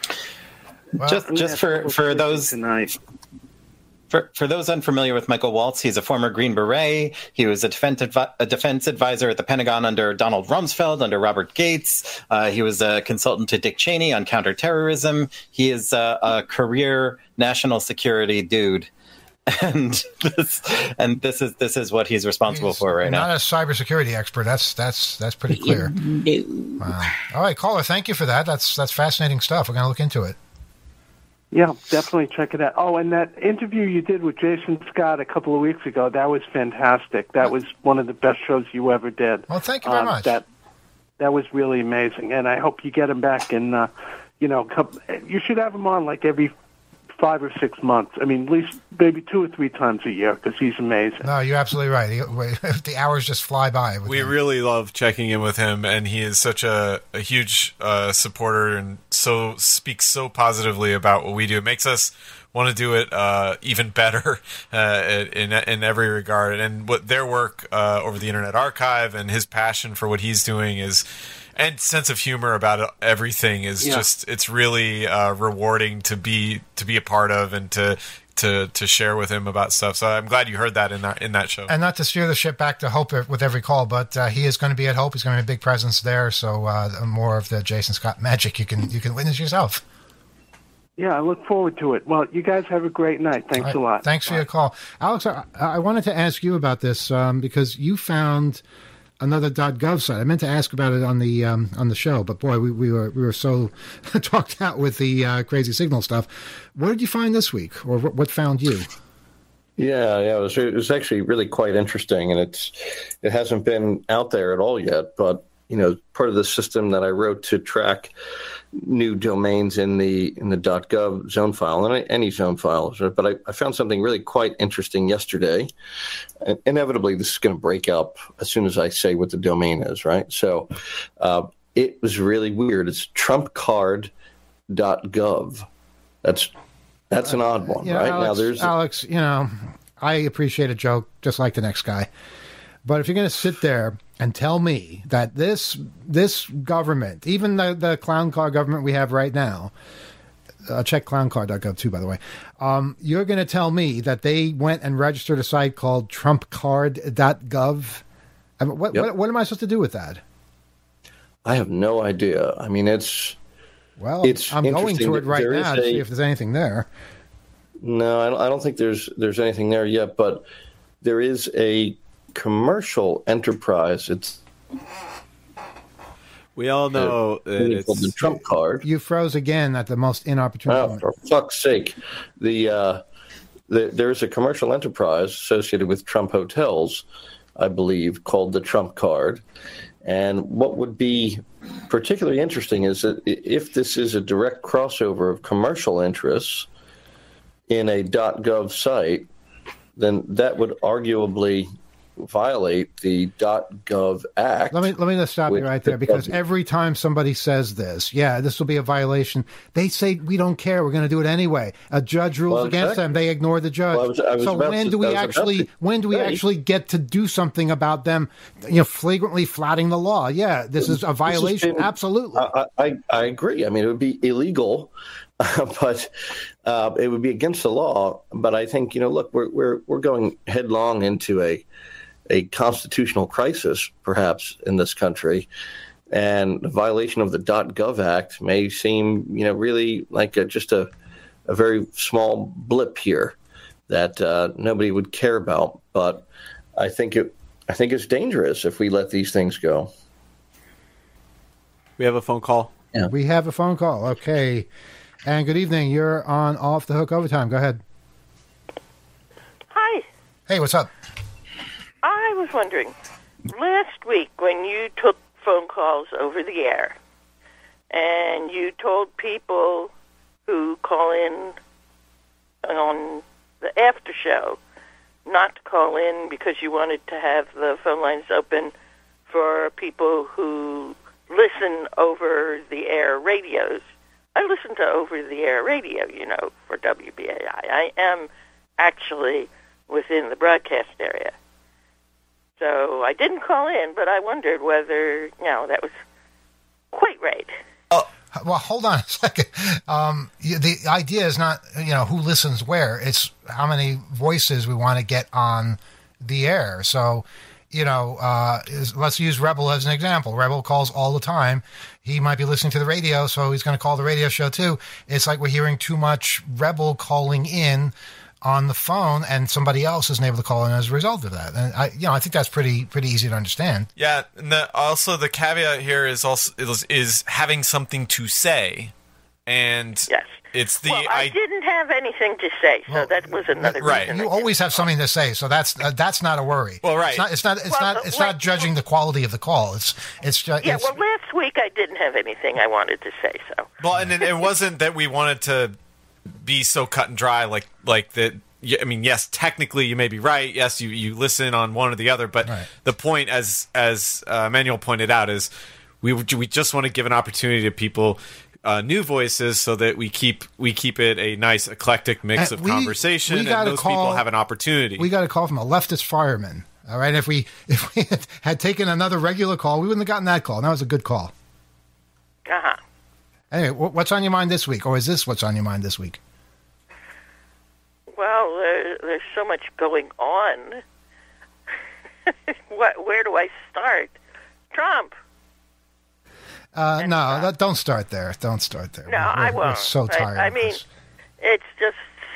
just for those tonight. For those unfamiliar with Michael Waltz, he's a former Green Beret. He was a defense advisor at the Pentagon under Donald Rumsfeld, under Robert Gates. He was a consultant to Dick Cheney on counterterrorism. He is a career national security dude. And this is what he's responsible for right now. Not a cybersecurity expert. That's pretty clear. Wow. All right, caller, thank you for that. That's fascinating stuff. We're going to look into it. Yeah, definitely check it out. Oh, and that interview you did with Jason Scott a couple of weeks ago, that was fantastic. That was one of the best shows you ever did. Well, thank you very much. That was really amazing, and I hope you get him back. And you should have him on like every 5 or 6 months. I mean, at least maybe 2 or 3 times a year because he's amazing. No, you're absolutely right. The hours just fly by. We really love checking in with him, and he is such a huge supporter and so speaks so positively about what we do. It makes us want to do it even better in every regard. And what their work over the Internet Archive and his passion for what he's doing is, and sense of humor about everything is just, it's really rewarding to be a part of and to share with him about stuff. So I'm glad you heard that in that show. And not to steer the ship back to Hope with every call, but he is going to be at Hope. He's going to be a big presence there. So more of the Jason Scott magic you can witness yourself. Yeah, I look forward to it. Well, you guys have a great night. Thanks a lot. Thanks for your call. Alex, I wanted to ask you about this because you found another .gov site. I meant to ask about it on the show, but boy, we were so talked out with the crazy signal stuff. What did you find this week, or what found you? Yeah, it was actually really quite interesting, and it hasn't been out there at all yet. But part of the system that I wrote to track new domains in the .gov zone file, and any zone file. But I found something really quite interesting yesterday. And inevitably, this is going to break up as soon as I say what the domain is, right? So it was really weird. It's trumpcard.gov. That's an odd one, right? Alex, Now there's Alex, I appreciate a joke just like the next guy. But if you're going to sit there and tell me that this government, even the clown car government we have right now, check clowncard.gov too, by the way, you're going to tell me that they went and registered a site called trumpcard.gov? I mean, what am I supposed to do with that? I have no idea. I mean, I'm going to it right now to see if there's anything there. No, I don't think there's anything there yet, but there is a commercial enterprise. We all know it's called the Trump Card. You froze again at the most inopportune moment. For fuck's sake. There's a commercial enterprise associated with Trump hotels, I believe, called the Trump Card. And what would be particularly interesting is that if this is a direct crossover of commercial interests in a .gov site, then that would arguably violate the .gov Act. Let me just stop you right there, because every time somebody says this will be a violation, they say we don't care, we're going to do it anyway. A judge rules against them, they ignore the judge. So when do we actually get to do something about them, flagrantly flouting the law? Yeah, this is a violation. Absolutely. I agree. I mean, it would be illegal. But it would be against the law. But I think, look, we're going headlong into a constitutional crisis, perhaps, in this country. And the violation of the .gov Act may seem, really like just a very small blip here that nobody would care about. But I think it's dangerous if we let these things go. We have a phone call. Yeah. We have a phone call. Okay. And good evening. You're on Off the Hook Overtime. Go ahead. Hi. Hey, what's up? I was wondering, last week when you took phone calls over the air and you told people who call in on the after show not to call in because you wanted to have the phone lines open for people who listen over the air radios. I listen to over-the-air radio, for WBAI. I am actually within the broadcast area. So I didn't call in, but I wondered whether, that was quite right. Oh, well, hold on a second. The idea is not, who listens where. It's how many voices we want to get on the air. So, let's use Rebel as an example. Rebel calls all the time. He might be listening to the radio, so he's going to call the radio show too. It's like we're hearing too much Rebel calling in on the phone, and somebody else isn't able to call in as a result of that. And I think that's pretty easy to understand. Yeah. And also the caveat here is having something to say, and yes. It's the. I didn't have anything to say, so that was another reason. You always have something to say, so that's not a worry. Well, right. It's not judging the quality of the call. It's just. Well, last week I didn't have anything I wanted to say, so. Well, and it wasn't that we wanted to be so cut and dry like that. I mean, yes, technically you may be right. Yes, you listen on one or the other, but the point, as Emmanuel pointed out, is we just want to give an opportunity to people, new voices, so that we keep it a nice eclectic mix of conversation, and those people have an opportunity. We got a call from a leftist fireman. All right, if we had taken another regular call, we wouldn't have gotten that call. That was a good call. Anyway, what's on your mind this week, or is this what's on your mind this week? Well, there's so much going on. Where do I start? Trump. No, don't start there. Don't start there. No, I won't. We're so tired. I mean, it's just,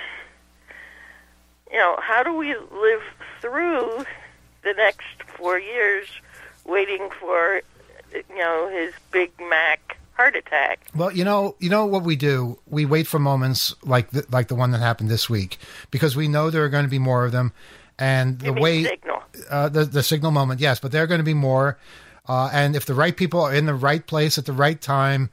how do we live through the next 4 years waiting for, his Big Mac heart attack? Well, you know what we do? We wait for moments like the one that happened this week, because we know there are going to be more of them, and signal. The signal moment, yes, but there are going to be more, and if the right people are in the right place at the right time,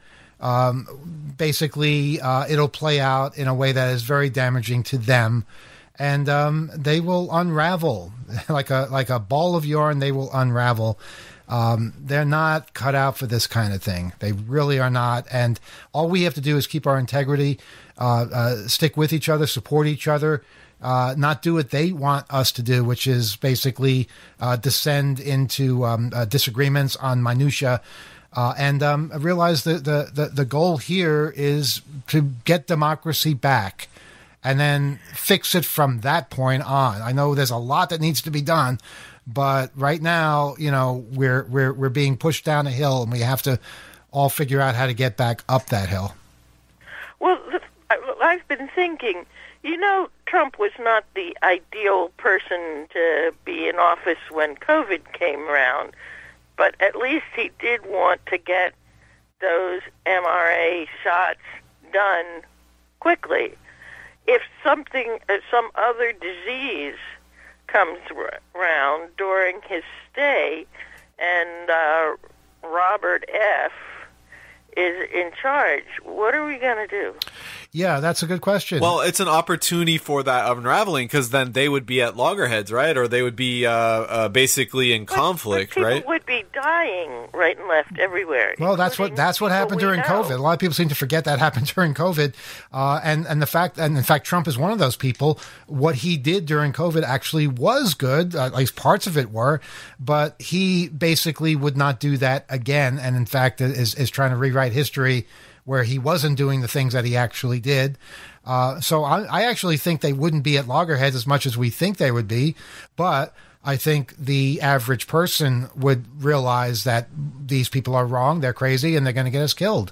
basically it'll play out in a way that is very damaging to them, and they will unravel like a ball of yarn. They will unravel. They're not cut out for this kind of thing. They really are not. And all we have to do is keep our integrity, stick with each other, support each other, not do what they want us to do, which is basically descend into disagreements on minutia. And realize that the goal here is to get democracy back, and then fix it from that point on. I know there's a lot that needs to be done, but right now, we're being pushed down a hill, and we have to all figure out how to get back up that hill. Well, I've been thinking, Trump was not the ideal person to be in office when COVID came around, but at least he did want to get those mRNA shots done quickly. If some other disease comes around during his stay, and Robert F. is in charge, what are we going to do? Yeah, that's a good question. Well, it's an opportunity for that unraveling, because then they would be at loggerheads, right? Or they would be basically in conflict, but right? People would be dying right and left everywhere. Well, that's what happened during COVID. A lot of people seem to forget that happened during COVID, and in fact, Trump is one of those people. What he did during COVID actually was good. At least parts of it were, but he basically would not do that again. And in fact, is trying to rewrite history, where he wasn't doing the things that he actually did. So I actually think they wouldn't be at loggerheads as much as we think they would be. But I think the average person would realize that these people are wrong, they're crazy, and they're going to get us killed.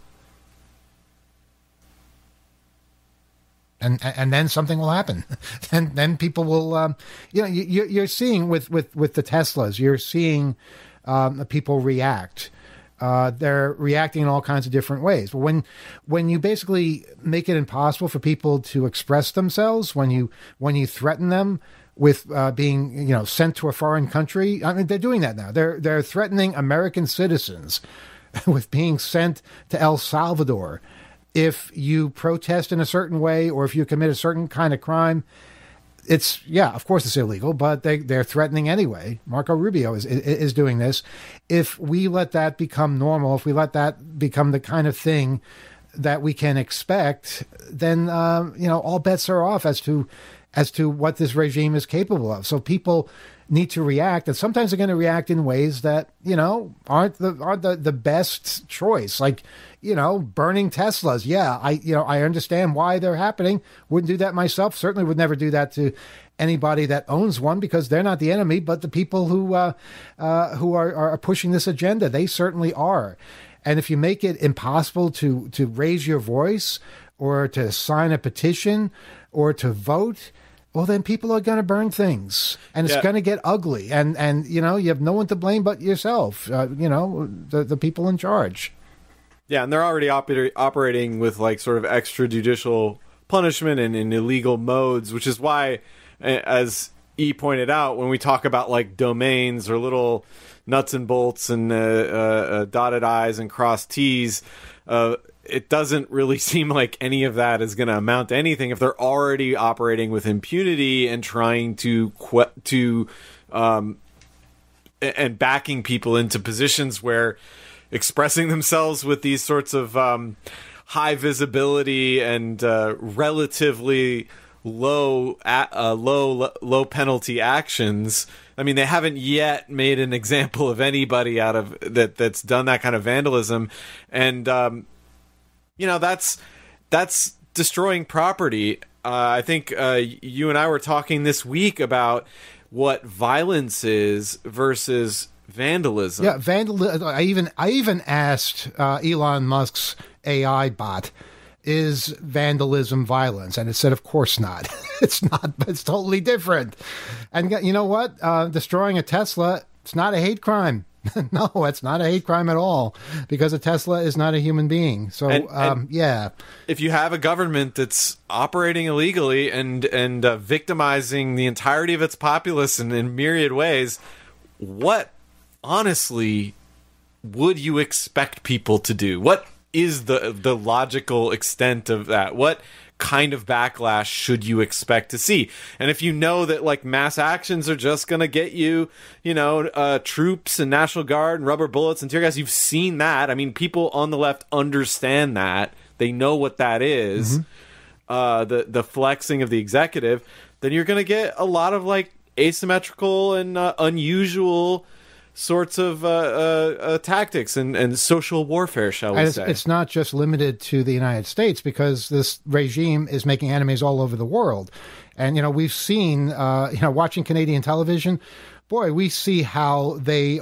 And then something will happen. And then people will, you're seeing with the Teslas, you're seeing people react. They're reacting in all kinds of different ways. But when you basically make it impossible for people to express themselves, when you threaten them with being sent to a foreign country, I mean, they're doing that now. They're threatening American citizens with being sent to El Salvador if you protest in a certain way, or if you commit a certain kind of crime. It's, of course it's illegal, but they're threatening anyway. Marco Rubio is doing this. If we let that become normal, if we let that become the kind of thing that we can expect, then all bets are off as to what this regime is capable of. So people need to react, and sometimes they're going to react in ways that aren't the best choice. Like burning Teslas. Yeah, I understand why they're happening. Wouldn't do that myself. Certainly would never do that to anybody that owns one, because they're not the enemy, but the people who are pushing this agenda. They certainly are. And if you make it impossible to raise your voice, or to sign a petition, or to vote, well, then people are going to burn things, and it's going to get ugly. And you have no one to blame but yourself. The people in charge. Yeah, and they're already operating with sort of extrajudicial punishment and in illegal modes, which is why, as E pointed out, when we talk about domains or little nuts and bolts and dotted I's and crossed T's, it doesn't really seem like any of that is going to amount to anything if they're already operating with impunity and trying to and backing people into positions where expressing themselves with these sorts of high visibility and relatively low penalty actions. I mean, they haven't yet made an example of anybody out of that's done that kind of vandalism, and that's destroying property. I think you and I were talking this week about what violence is versus vandalism. Yeah, vandalism. I even asked Elon Musk's AI bot, is vandalism violence? And it said, of course not. It's not. It's totally different. And you know what? Destroying a Tesla, it's not a hate crime. No, it's not a hate crime at all, because a Tesla is not a human being. So, yeah. If you have a government that's operating illegally and victimizing the entirety of its populace in myriad ways, what, honestly, would you expect people to do? What is the logical extent of that? What kind of backlash should you expect to see? And if you know that like mass actions are just going to get you, troops and National Guard and rubber bullets and tear gas, you've seen that. I mean, people on the left understand that. They know what that is. Mm-hmm. The flexing of the executive. Then you're going to get a lot of like asymmetrical and unusual sorts of tactics and social warfare, shall we say. It's not just limited to the United States, because this regime is making enemies all over the world. And, we've seen, watching Canadian television, boy, we see how they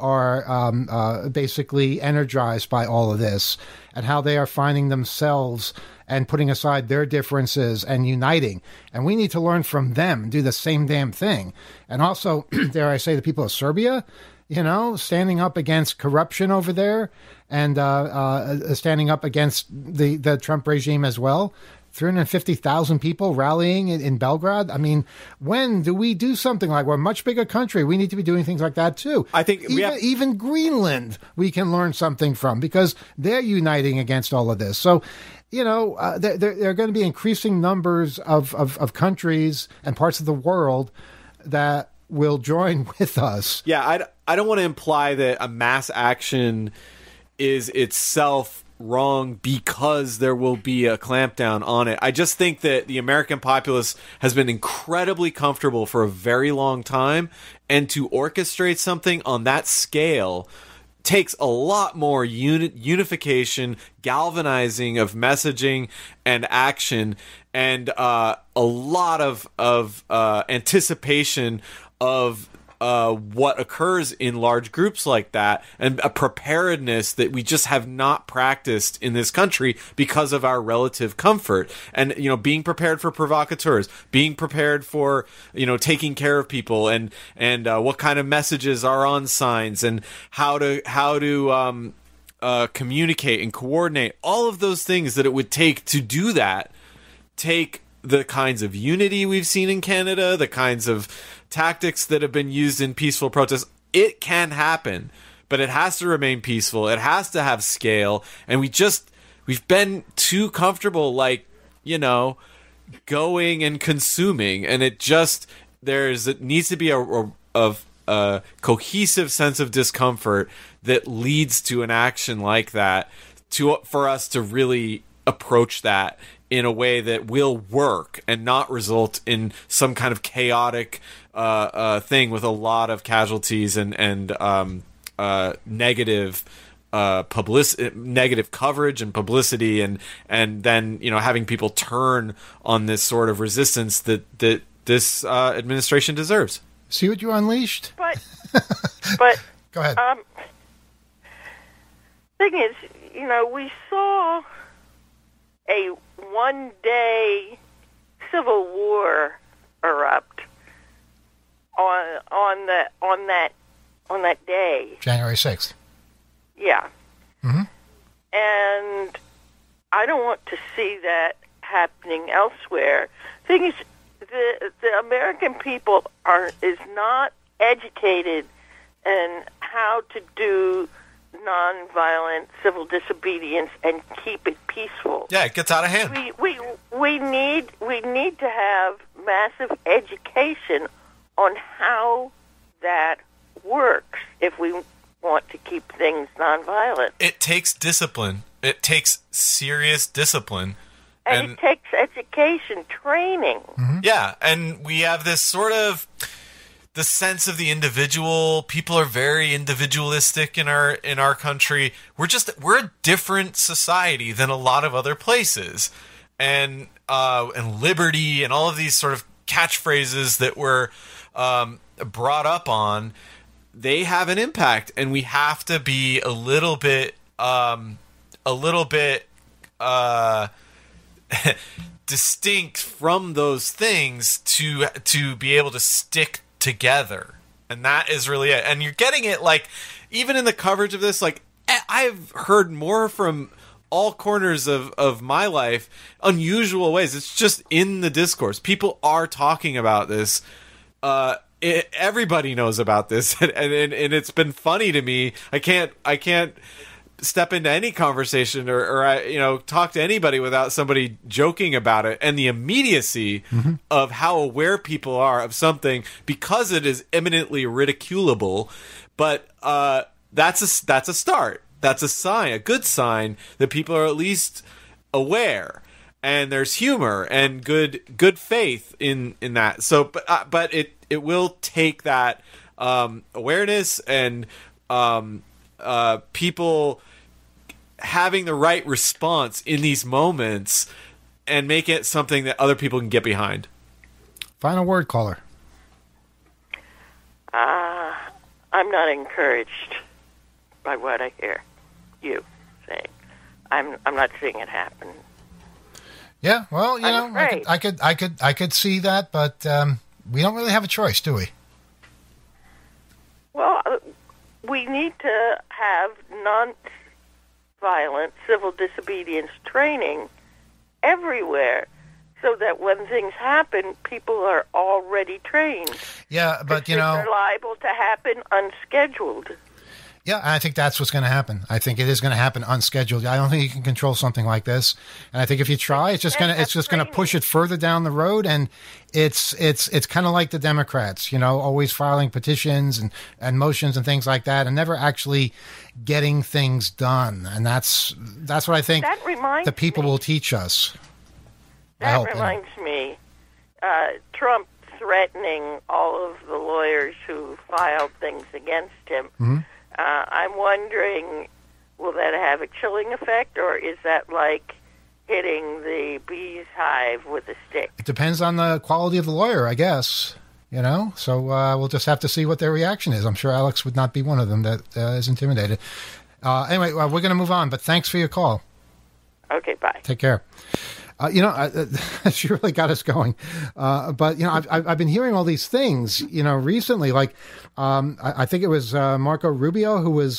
are basically energized by all of this, and how they are finding themselves and putting aside their differences and uniting. And we need to learn from them and do the same damn thing. And also, dare I say, the people of Serbia, standing up against corruption over there, and standing up against the Trump regime as well. 350,000 people rallying in Belgrade. I mean, when do we do something like, we're a much bigger country, we need to be doing things like that too. I think even Greenland we can learn something from, because they're uniting against all of this. So, there are going to be increasing numbers of countries and parts of the world that will join with us. Yeah, I don't want to imply that a mass action is itself wrong because there will be a clampdown on it. I just think that the American populace has been incredibly comfortable for a very long time, and to orchestrate something on that scale takes a lot more unification, galvanizing of messaging and action, and a lot of anticipation of what occurs in large groups like that, and a preparedness that we just have not practiced in this country because of our relative comfort. And being prepared for provocateurs, being prepared for taking care of people, and what kind of messages are on signs, and how to communicate and coordinate, all of those things that it would take to do that. Take the kinds of unity we've seen in Canada, the kinds of tactics that have been used in peaceful protests. It can happen, but it has to remain peaceful. It has to have scale, and we've been too comfortable, going and consuming, and it needs to be a cohesive sense of discomfort that leads to an action like that, for us to really approach that in a way that will work and not result in some kind of chaotic thing with a lot of casualties and negative negative coverage and publicity, and then having people turn on this sort of resistance that this administration deserves. See what you unleashed? But go ahead. Thing is, we saw a one-day civil war erupt on that day, January 6th. Yeah. Mm-hmm. And I don't want to see that happening elsewhere. Thing is, the American people is not educated in how to do nonviolent civil disobedience and keep it peaceful. Yeah, it gets out of hand. We need to have massive education on how that works if we want to keep things nonviolent. It takes discipline. It takes serious discipline. And it takes education, training. Mm-hmm. Yeah, and we have this sort of the sense of the individual. People are very individualistic in our country. We're a different society than a lot of other places. And liberty and all of these sort of catchphrases that were brought up on, they have an impact, and we have to be a little bit distinct from those things to be able to stick together. And that is really it. And you're getting it, like, even in the coverage of this, like, I've heard more from all corners of my life, unusual ways. It's just in the discourse. People are talking about this. Everybody knows about this, and it's been funny to me. I can't step into any conversation or talk to anybody without somebody joking about it, and the immediacy of how aware people are of something because it is eminently ridiculable. But that's a start. That's a sign, a good sign that people are at least aware, and there's humor and good faith in that. So, but it will take that awareness and people having the right response in these moments and make it something that other people can get behind. Final word, caller. I'm not encouraged by what I hear you saying. I'm not seeing it happen. Yeah, well, I'm afraid. I could see that, but we don't really have a choice, do we? Well, we need to have non-violent civil disobedience training everywhere, so that when things happen, people are already trained. Yeah, but things are liable to happen unscheduled. Yeah, I think that's what's going to happen. I think it is going to happen unscheduled. I don't think you can control something like this. And I think if you try, it's just going to push it further down the road. And it's kind of like the Democrats, always filing petitions and motions and things like that, and never actually getting things done. And that's what I think the people will teach us. That reminds me, Trump threatening all of the lawyers who filed things against him. Mm-hmm. I'm wondering, will that have a chilling effect, or is that like hitting the bee's hive with a stick? It depends on the quality of the lawyer, I guess. So we'll just have to see what their reaction is. I'm sure Alex would not be one of them that is intimidated. Anyway, we're going to move on, but thanks for your call. Okay, bye. Take care. She really got us going. But I've been hearing all these things, recently. Like, I think it was Marco Rubio who was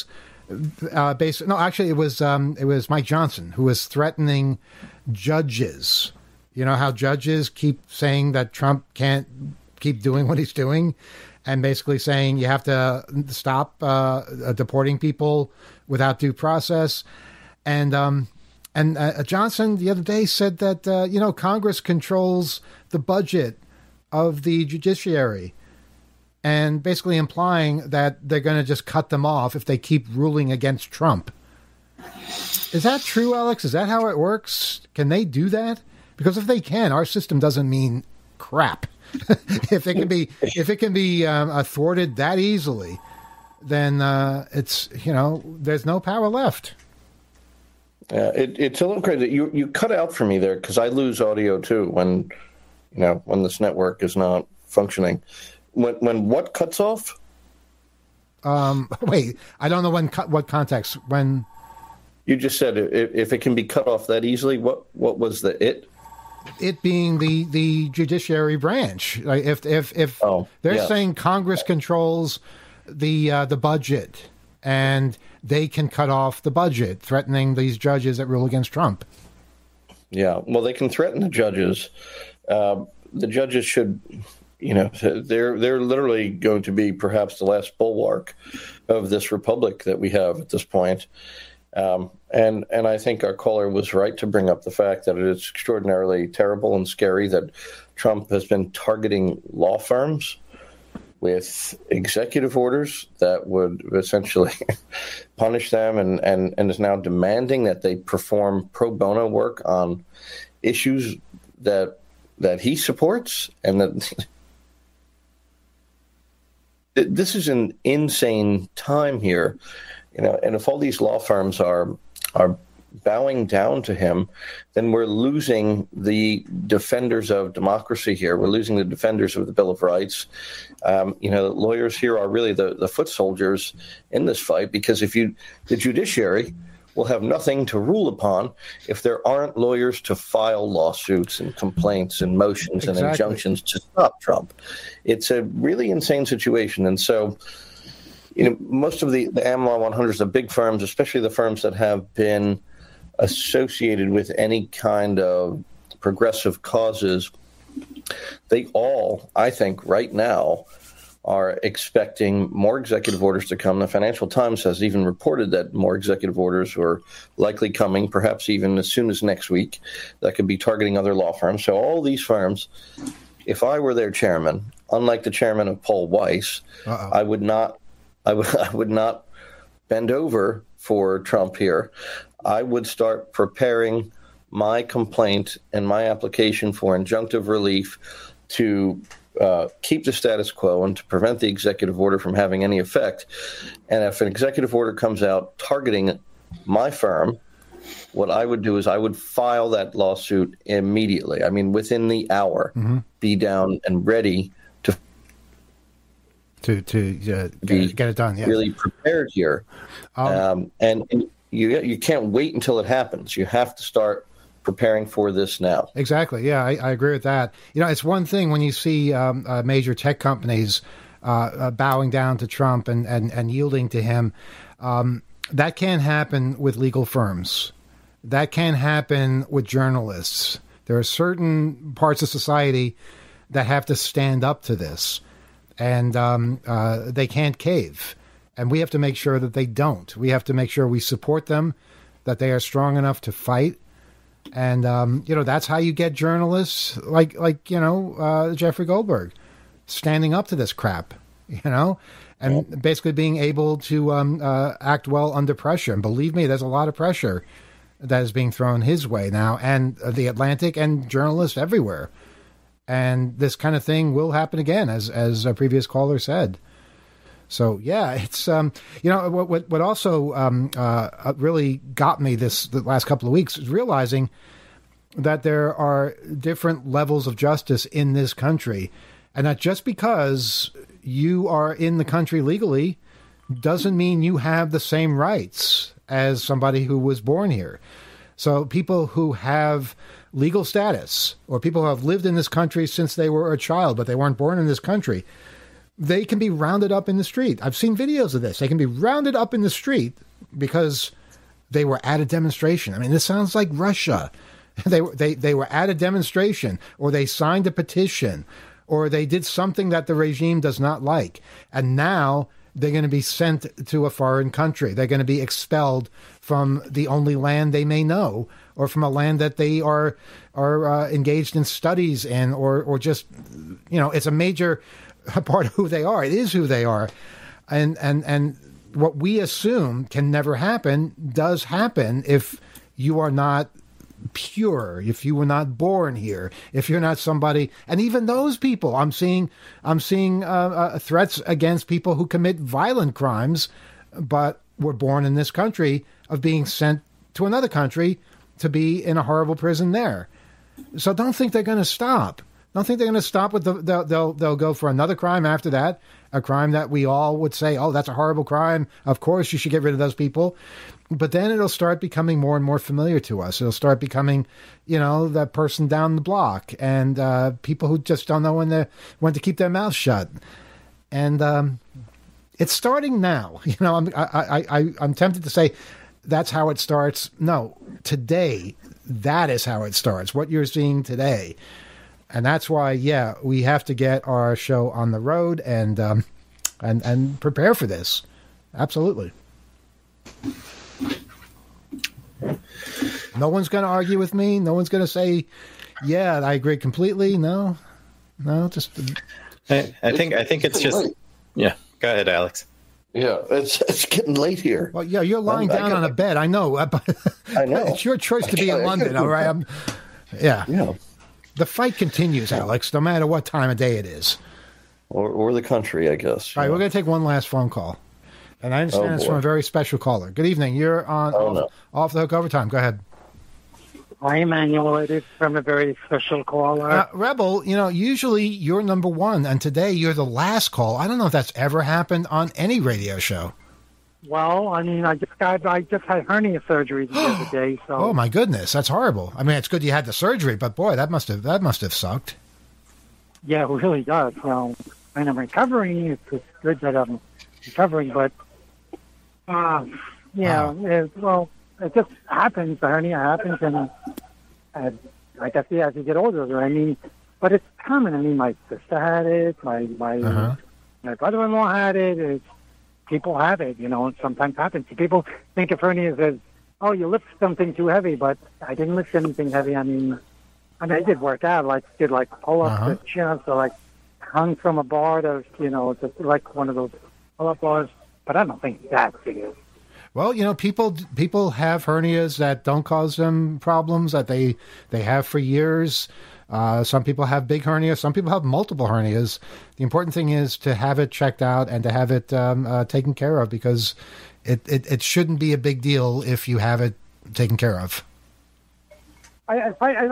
it was Mike Johnson who was threatening judges. How judges keep saying that Trump can't keep doing what he's doing, and basically saying you have to stop deporting people without due process, and Johnson the other day said that, Congress controls the budget of the judiciary, and basically implying that they're going to just cut them off if they keep ruling against Trump. Is that true, Alex? Is that how it works? Can they do that? Because if they can, our system doesn't mean crap. If it can be thwarted that easily, then it's, there's no power left. It's a little crazy. You cut out for me there because I lose audio too when this network is not functioning. When what cuts off? Wait, I don't know what context. When you just said if it can be cut off that easily, what was the it? It being the judiciary branch. Like if they're saying Congress controls the budget, and they can cut off the budget, threatening these judges that rule against Trump. Yeah, well, they can threaten the judges. The judges should they're literally going to be perhaps the last bulwark of this republic that we have at this point. And I think our caller was right to bring up the fact that it is extraordinarily terrible and scary that Trump has been targeting law firms with executive orders that would essentially punish them and is now demanding that they perform pro bono work on issues that he supports, and that this is an insane time here, and if all these law firms are bowing down to him, then we're losing the defenders of democracy here. We're losing the defenders of the Bill of Rights. Lawyers here are really the foot soldiers in this fight, because the judiciary will have nothing to rule upon if there aren't lawyers to file lawsuits and complaints and motions and injunctions to stop Trump. It's a really insane situation. And so, most of the AmLaw 100s, the big firms, especially the firms that have been associated with any kind of progressive causes, they all, I think, right now are expecting more executive orders to come. The Financial Times has even reported that more executive orders are likely coming, perhaps even as soon as next week, that could be targeting other law firms. So all these firms, if I were their chairman, unlike the chairman of Paul Weiss, I would not bend over for Trump here. I would start preparing my complaint and my application for injunctive relief to keep the status quo and to prevent the executive order from having any effect. And if an executive order comes out targeting my firm, what I would do is I would file that lawsuit immediately. I mean, within the hour, be down and ready to get it done. Yeah. Really prepared here. And you can't wait until it happens. You have to start preparing for this now. Exactly. Yeah, I agree with that. It's one thing when you see major tech companies bowing down to Trump and yielding to him. That can happen with legal firms. That can happen with journalists. There are certain parts of society that have to stand up to this, and they can't cave. And we have to make sure that they don't. We have to make sure we support them, that they are strong enough to fight. And, that's how you get journalists like Jeffrey Goldberg standing up to this crap, and basically being able to act well under pressure. And believe me, there's a lot of pressure that is being thrown his way now, and the Atlantic and journalists everywhere. And this kind of thing will happen again, as a previous caller said. So, yeah, it's, what also really got me the last couple of weeks is realizing that there are different levels of justice in this country. And that just because you are in the country legally doesn't mean you have the same rights as somebody who was born here. So people who have legal status, or people who have lived in this country since they were a child, but they weren't born in this country, they can be rounded up in the street. I've seen videos of this. They can be rounded up in the street because they were at a demonstration. I mean, this sounds like Russia. They were at a demonstration, or they signed a petition, or they did something that the regime does not like. And now they're going to be sent to a foreign country. They're going to be expelled from the only land they may know, or from a land that they are engaged in studies in, or just, it's a major part of who they are. It is who they are. And what we assume can never happen does happen if you are not pure, if you were not born here, if you're not somebody. And even those people, I'm seeing threats against people who commit violent crimes but were born in this country, of being sent to another country to be in a horrible prison there. So don't think they're going to stop. Don't think they're going to stop with they'll go for another crime after that, a crime that we all would say, oh, that's a horrible crime. Of course, you should get rid of those people. But then it'll start becoming more and more familiar to us. It'll start becoming, that person down the block, and people who just don't know when to keep their mouth shut. And it's starting now. I'm tempted to say that's how it starts. No, today, that is how it starts. What you're seeing today. And that's why, we have to get our show on the road and prepare for this. Absolutely. No one's going to argue with me. No one's going to say, "Yeah, I agree completely." No, just. I think it's just. Late. Yeah, go ahead, Alex. Yeah, it's getting late here. Well, yeah, you're lying down on a bed. I know. I know. It's your choice to be in London. All right. Yeah. The fight continues, Alex, no matter what time of day it is. Or the country, I guess. All right, we're going to take one last phone call. And I understand it's from a very special caller. Good evening. You're on off the Hook Overtime. Go ahead. Hi, Emmanuel. It is from a very special caller. Rebel, usually you're number one, and today you're the last call. I don't know if that's ever happened on any radio show. Well, I mean, I just had hernia surgery the other day. So. Oh my goodness, that's horrible. I mean, it's good you had the surgery, but boy, that must have sucked. Yeah, it really does. Well, when I'm recovering, it's good that I'm recovering, but it just happens. The hernia happens, and I guess as you get older, I mean, but it's common. I mean, my sister had it, my brother-in-law had it. People have it, and sometimes happens. People think of hernias as, oh, you lift something too heavy, but I didn't lift anything heavy. I mean, I did work out, did pull-ups, chin-ups, or hung from a bar to, just like one of those pull-up bars, but I don't think that's big. Well, people have hernias that don't cause them problems that they have for years. Some people have big hernias. Some people have multiple hernias. The important thing is to have it checked out and to have it taken care of, because it shouldn't be a big deal if you have it taken care of. I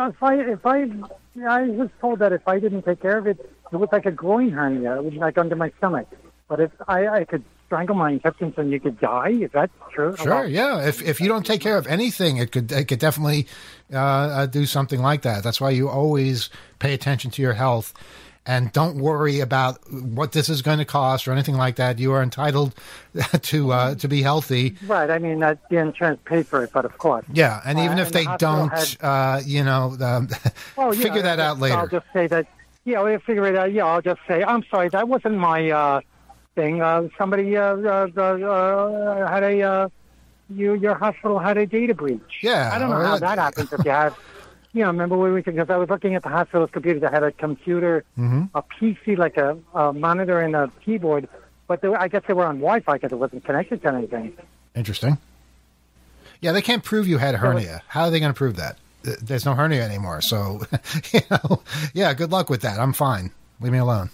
was told that if I didn't take care of it, it was like a groin hernia. It was like under my stomach. But if I could strangle my intestines and you could die, is that true? Sure, yeah. If you don't take care of anything, it could definitely do something like that. That's why you always pay attention to your health and don't worry about what this is going to cost or anything like that. You are entitled to be healthy. Right. I mean, the insurance pays for it, but of course. Yeah, and even if they don't, figure that out later. I'll just say that. Yeah, we'll figure it out. Yeah, I'll just say, I'm sorry, that wasn't my thing. Somebody had your hospital had a data breach. Yeah. I don't know how that happens if you have, remember because I was looking at the hospital's computer that had a computer, a PC, like a monitor and a keyboard, but I guess they were on Wi-Fi because it wasn't connected to anything. Interesting. Yeah, they can't prove you had a hernia. How are they going to prove that? There's no hernia anymore. So, yeah, good luck with that. I'm fine. Leave me alone.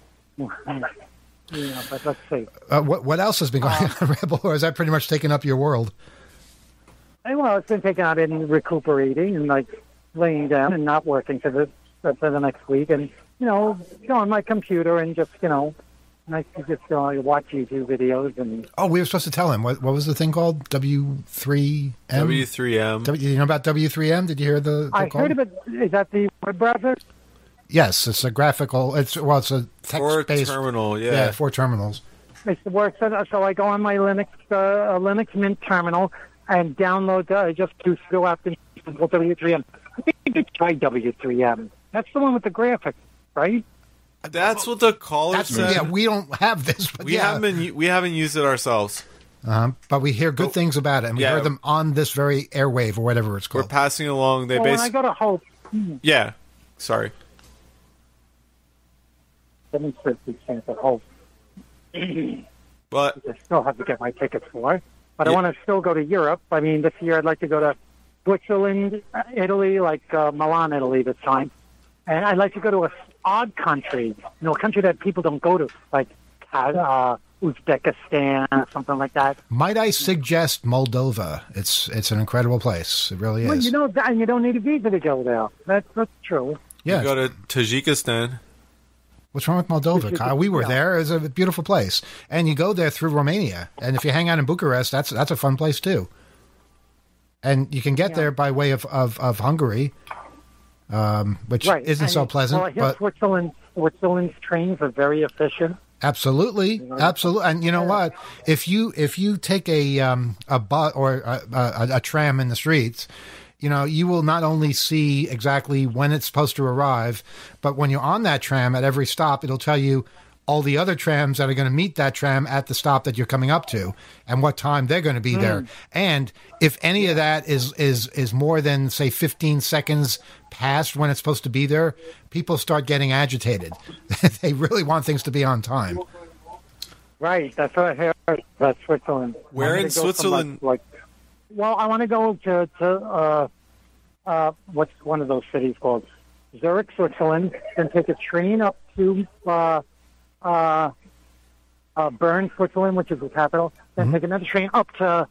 Yeah, but let's see. What else has been going on, Rebel, or has that pretty much taken up your world? Well, it's been taken out in recuperating and laying down and not working for the next week, and go on my computer and just nice to just watch YouTube videos and. Oh, we were supposed to tell him what was the thing called? W3M. W3M. You know about W3M? Did you hear the I call? heard of it. Is that the web browser? Yes, it's a graphical. It's a text-based terminal. Yeah, 4 terminals. It works. So I go on my Linux Mint terminal and download. Just to go out and W3M. I think you could try W3M. That's the one with the graphics, right? That's what the caller said. Yeah, we don't have this. But we haven't used it ourselves. But we hear good things about it, and we heard them on this very airwave or whatever it's called. We're passing along. When I go to Hope. Yeah. Sorry. Let me search the chance of Hope. But I still have to get my tickets for. But I want to still go to Europe. I mean, this year I'd like to go to Switzerland, Italy, Milan, Italy this time. And I'd like to go to an odd country, a country that people don't go to, like Uzbekistan or something like that. Might I suggest Moldova? It's an incredible place. It really is. Well, and you don't need a visa to go there. That's true. Yeah. You go to Tajikistan. What's wrong with Moldova, Kyle? We were there. It's a beautiful place. And you go there through Romania. And if you hang out in Bucharest, that's a fun place too. And you can get there by way of Hungary, which isn't so pleasant. Well, I hear Switzerland's trains are very efficient. Absolutely, absolutely. And you know what? If you take a bus or a tram in the streets, you will not only see exactly when it's supposed to arrive, but when you're on that tram at every stop, it'll tell you all the other trams that are going to meet that tram at the stop that you're coming up to and what time they're going to be there. And if any of that is more than, say, 15 seconds past when it's supposed to be there, people start getting agitated. They really want things to be on time. Right. That's what I heard. That's Switzerland. Where in Switzerland? Well, I want to go to what's one of those cities called? Zurich, Switzerland, then take a train up to Bern, Switzerland, which is the capital, then take another train up to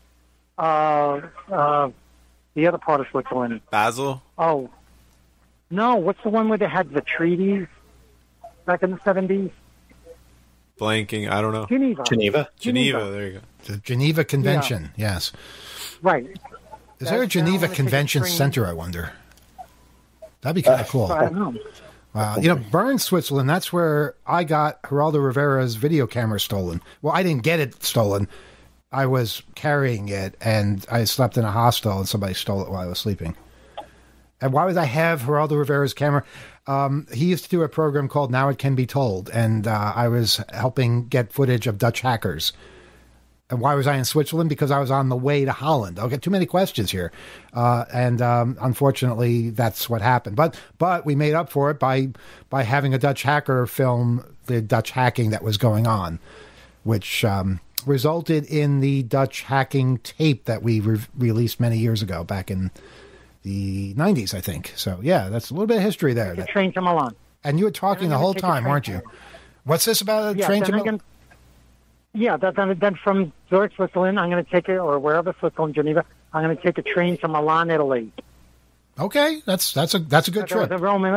the other part of Switzerland. Basel? Oh. No, what's the one where they had the treaties back in the 70s? Blanking, I don't know. Geneva, there you go. The Geneva Convention, yes. Right. Is there a Geneva Convention Center, I wonder? That'd be kind of cool. I don't know. Wow. Bern, Switzerland, that's where I got Geraldo Rivera's video camera stolen. Well, I didn't get it stolen. I was carrying it, and I slept in a hostel, and somebody stole it while I was sleeping. And why would I have Geraldo Rivera's camera? He used to do a program called Now It Can Be Told, and I was helping get footage of Dutch hackers. And why was I in Switzerland? Because I was on the way to Holland. I'll get too many questions here. And unfortunately, that's what happened. But we made up for it by having a Dutch hacker film the Dutch hacking that was going on, which resulted in the Dutch hacking tape that we released many years ago, back in the 90s, I think. So, yeah, that's a little bit of history there. The train to Milan. And you were talking the whole time, weren't you? What's this about a train to Milan? Then from Zurich, Switzerland, I'm going to take it, or wherever, Switzerland, Geneva, I'm going to take a train to Milan, Italy. Okay, that's a good trip.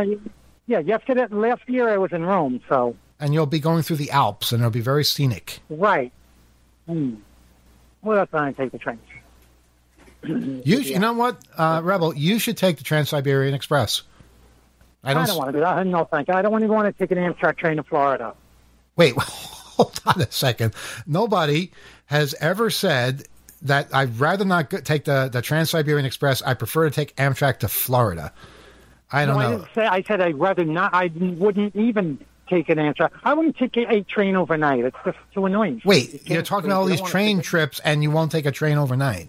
Last year I was in Rome, so. And you'll be going through the Alps, and it'll be very scenic. Right. Well, that's when I take the train. You know what, Rebel? You should take the Trans-Siberian Express. I don't want to do that. No, thank you. I don't want to go on and take an Amtrak train to Florida. Wait, hold on a second. Nobody has ever said that I'd rather not take the Trans-Siberian Express. I prefer to take Amtrak to Florida. I don't know. I said I'd rather not. I wouldn't even take an Amtrak. I wouldn't take a train overnight. It's just too annoying. Wait, you're talking about all these train trips, and you won't take a train overnight?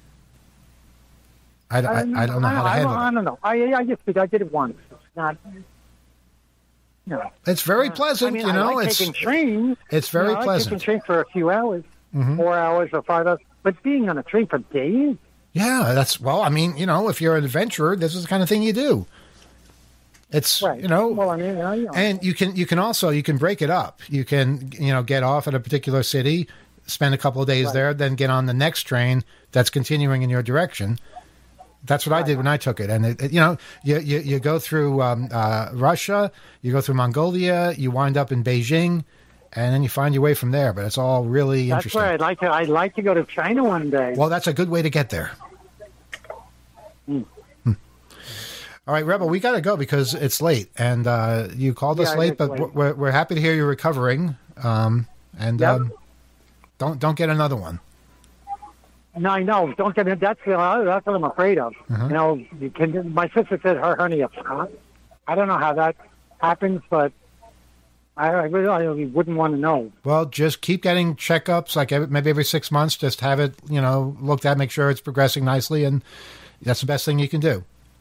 I don't know how to handle it. I don't know. I did it once. It's not. It's very pleasant, I like taking trains. It's very pleasant. Taking train for a few hours, 4 hours or 5 hours, but being on a train for days. Yeah, if you're an adventurer, this is the kind of thing you do. It's right. And you can break it up. You can get off at a particular city, spend a couple of days there, then get on the next train that's continuing in your direction. That's what I did when I took it. And, you go through Russia, you go through Mongolia, you wind up in Beijing, and then you find your way from there. But it's all really interesting. That's where I'd like to go to China one day. Well, that's a good way to get there. All right, Rebel, we got to go because it's late. And you called us late, but we're happy to hear you're recovering. Don't get another one. No, I know. Don't get it. That's what I'm afraid of. My sister said her hernia. I don't know how that happens, but I really wouldn't want to know. Well, just keep getting checkups, like maybe every 6 months. Just have it, looked at, make sure it's progressing nicely, and that's the best thing you can do.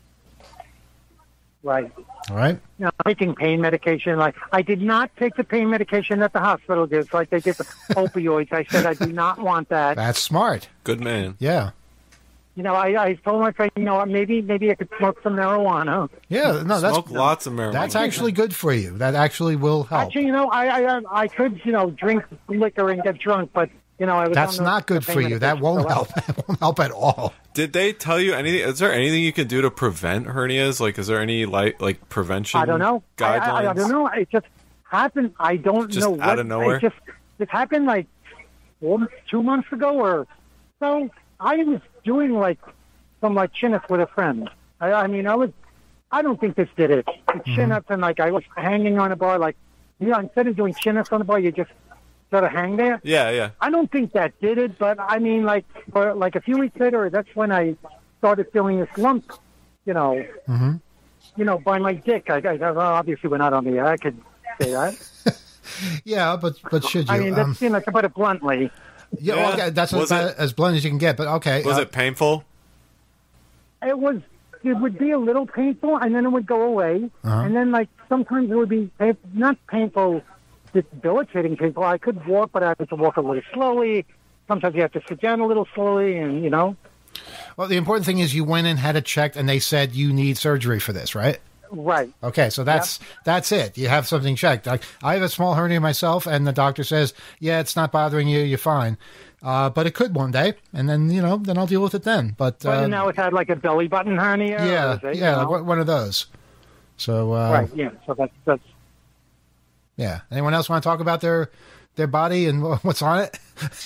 Right. All right. Taking pain medication. Like, I did not take the pain medication that the hospital gives, like they give the opioids. I said I do not want that. That's smart. Good man. Yeah. I told my friend, maybe I could smoke some marijuana. Yeah, no, smoke lots of marijuana. That's actually good for you. That actually will help. Actually, I could, drink liquor and get drunk, but that's not good for you. That won't help. That won't help at all. Did they tell you anything? Is there anything you can do to prevent hernias? Like, is there any like prevention? I don't know. Guidelines? I don't know. It just happened. I don't just know. Out of nowhere. It happened like 2 months ago or so. I was doing some chin ups with a friend. I don't think this did it. Chin ups and I was hanging on a bar instead of doing chin ups on the bar, you just sort of hang there. Yeah. I don't think that did it, but for a few weeks later, that's when I started feeling this lump, Mm-hmm. By my dick. Well, obviously we're not on the air. I could say that. Yeah, but should you? I mean, that's, to put it bluntly. Yeah, well, okay, that's as blunt as you can get. But okay, Was it painful? It would be a little painful, and then it would go away. And then, like, sometimes it would be not painful, debilitating painful. I could walk, but I had to walk a little slowly. Sometimes you have to sit down a little slowly, and, Well, the important thing is you went and had it checked, and they said you need surgery for this, right? Right. Okay, so that's it. You have something checked. I have a small hernia myself, and the doctor says, yeah, it's not bothering you. You're fine. But it could one day, and then, then I'll deal with it then. But now it had like a belly button hernia? Like one of those. So right, yeah. So that's yeah. Anyone else want to talk about their body and what's on it?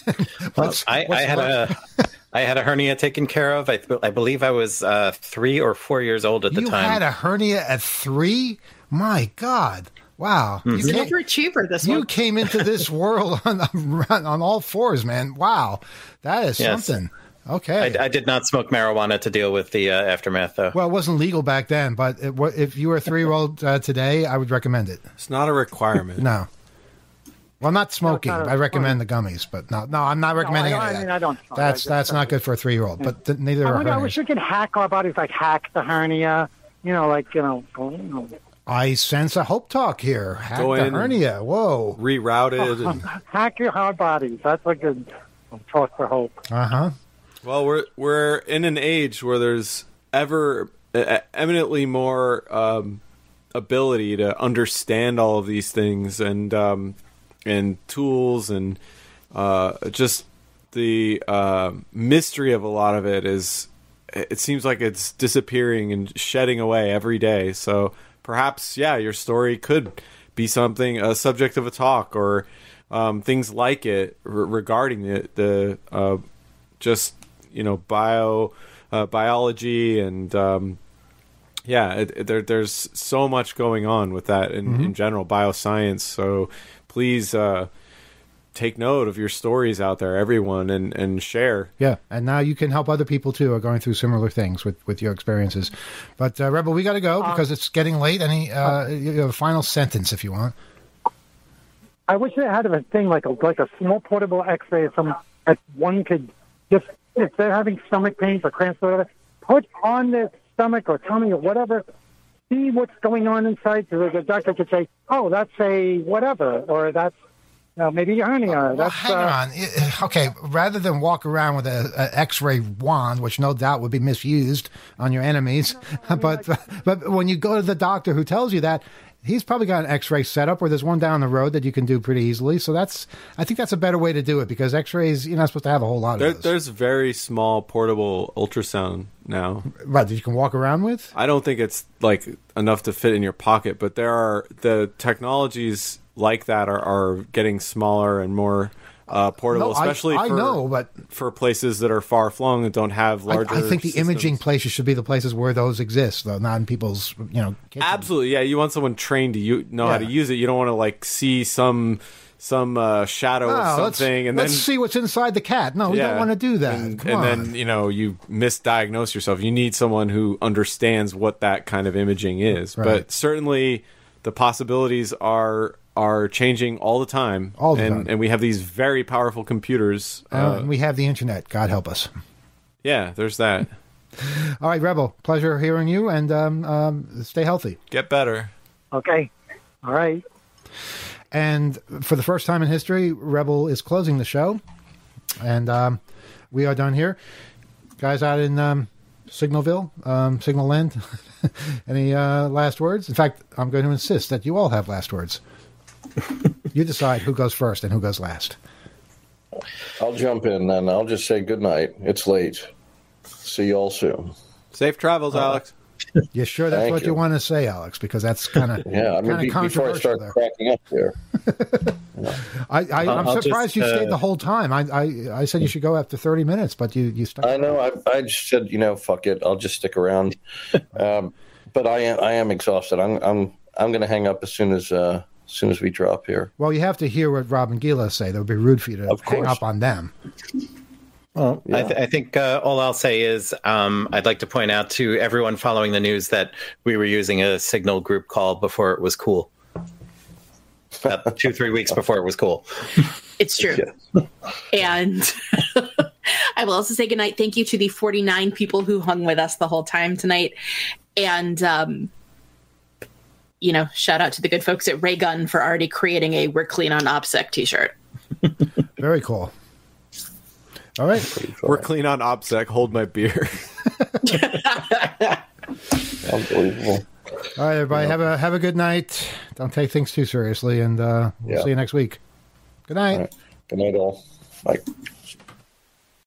I had a hernia taken care of. I believe I was 3 or 4 years old at the time. You had a hernia at 3? My God. Wow. He's an overachiever, this one. You came into this world on all fours, man. Wow. That is something. Okay. I did not smoke marijuana to deal with the aftermath, though. Well, it wasn't legal back then, but if you were a 3-year-old today, I would recommend it. It's not a requirement. No. Well, not smoking. I recommend the gummies, but no, I'm not recommending any of that. I don't. That's not good for a 3-year-old, but neither are hernias. I wish we could hack our bodies, like hack the hernia, I sense a hope talk here. Hack Go the in, hernia. Whoa. Rerouted. And... Hack your hard bodies. That's a good talk for hope. Uh-huh. Well, we're in an age where there's eminently more ability to understand all of these things and tools and just the mystery of a lot of it is. It seems like it's disappearing and shedding away every day. So perhaps, your story could be a subject of a talk or things like it regarding the biology and there's so much going on with that in general, bioscience. So please take note of your stories out there, everyone, and share. Yeah, and now you can help other people too who are going through similar things with your experiences. But Rebel, we got to go because it's getting late. You have a final sentence if you want. I wish they had a thing like a small portable X-ray that one could just, if they're having stomach pains or cramps or whatever, put on their stomach or tummy or whatever, see what's going on inside, so the doctor could say, oh, that's a whatever, or that's maybe a hernia. Well, hang on. Okay, rather than walk around with an X-ray wand, which no doubt would be misused on your enemies, but when you go to the doctor who tells you that, he's probably got an X-ray setup, or there's one down the road that you can do pretty easily. So I think that's a better way to do it, because X-rays, you're not supposed to have a whole lot of those. There's very small portable ultrasound now. Right, that you can walk around with? I don't think it's like enough to fit in your pocket, but the technologies like that are getting smaller and more portable, especially for places that are far flung and don't have larger I think the systems. imaging places should be the places where those exist, though, not in people's kitchen. Absolutely, yeah. You want someone trained to know how to use it. You don't want to see some shadow of something let's see what's inside the cat. No, we don't want to do that. And then you misdiagnose yourself. You need someone who understands what that kind of imaging is. Right. But certainly the possibilities are changing all the time. And we have these very powerful computers. And we have the internet. God help us. Yeah, there's that. All right, Rebel. Pleasure hearing you, and stay healthy. Get better. Okay. All right. And for the first time in history, Rebel is closing the show. And we are done here. Guys out in Signalville, Signal Land, any last words? In fact, I'm going to insist that you all have last words. You decide who goes first and who goes last. I'll jump in, and I'll just say good night. It's late. See you all soon. Safe travels, Alex. You sure that's what you want to say, Alex? Because that's kind of before I start cracking up here. I'm surprised you stayed the whole time. I said you should go after 30 minutes, but you stuck. I know. I just said, fuck it. I'll just stick around. But I am exhausted. I'm going to hang up as soon as we drop here. Well, you have to hear what Rob and Gila say. That would be rude for you to hang up on them. Well, I think all I'll say is I'd like to point out to everyone following the news that we were using a Signal group call before it was cool. 2-3 weeks before it was cool. It's true. And I will also say goodnight. Thank you to the 49 people who hung with us the whole time tonight. And, shout out to the good folks at Raygun for already creating a We're Clean on OPSEC t-shirt. Very cool. All right. We're clean on OPSEC. Hold my beer. Unbelievable. All right, everybody. Have a good night. Don't take things too seriously, and we'll see you next week. Good night. All right. Good night, all. Bye.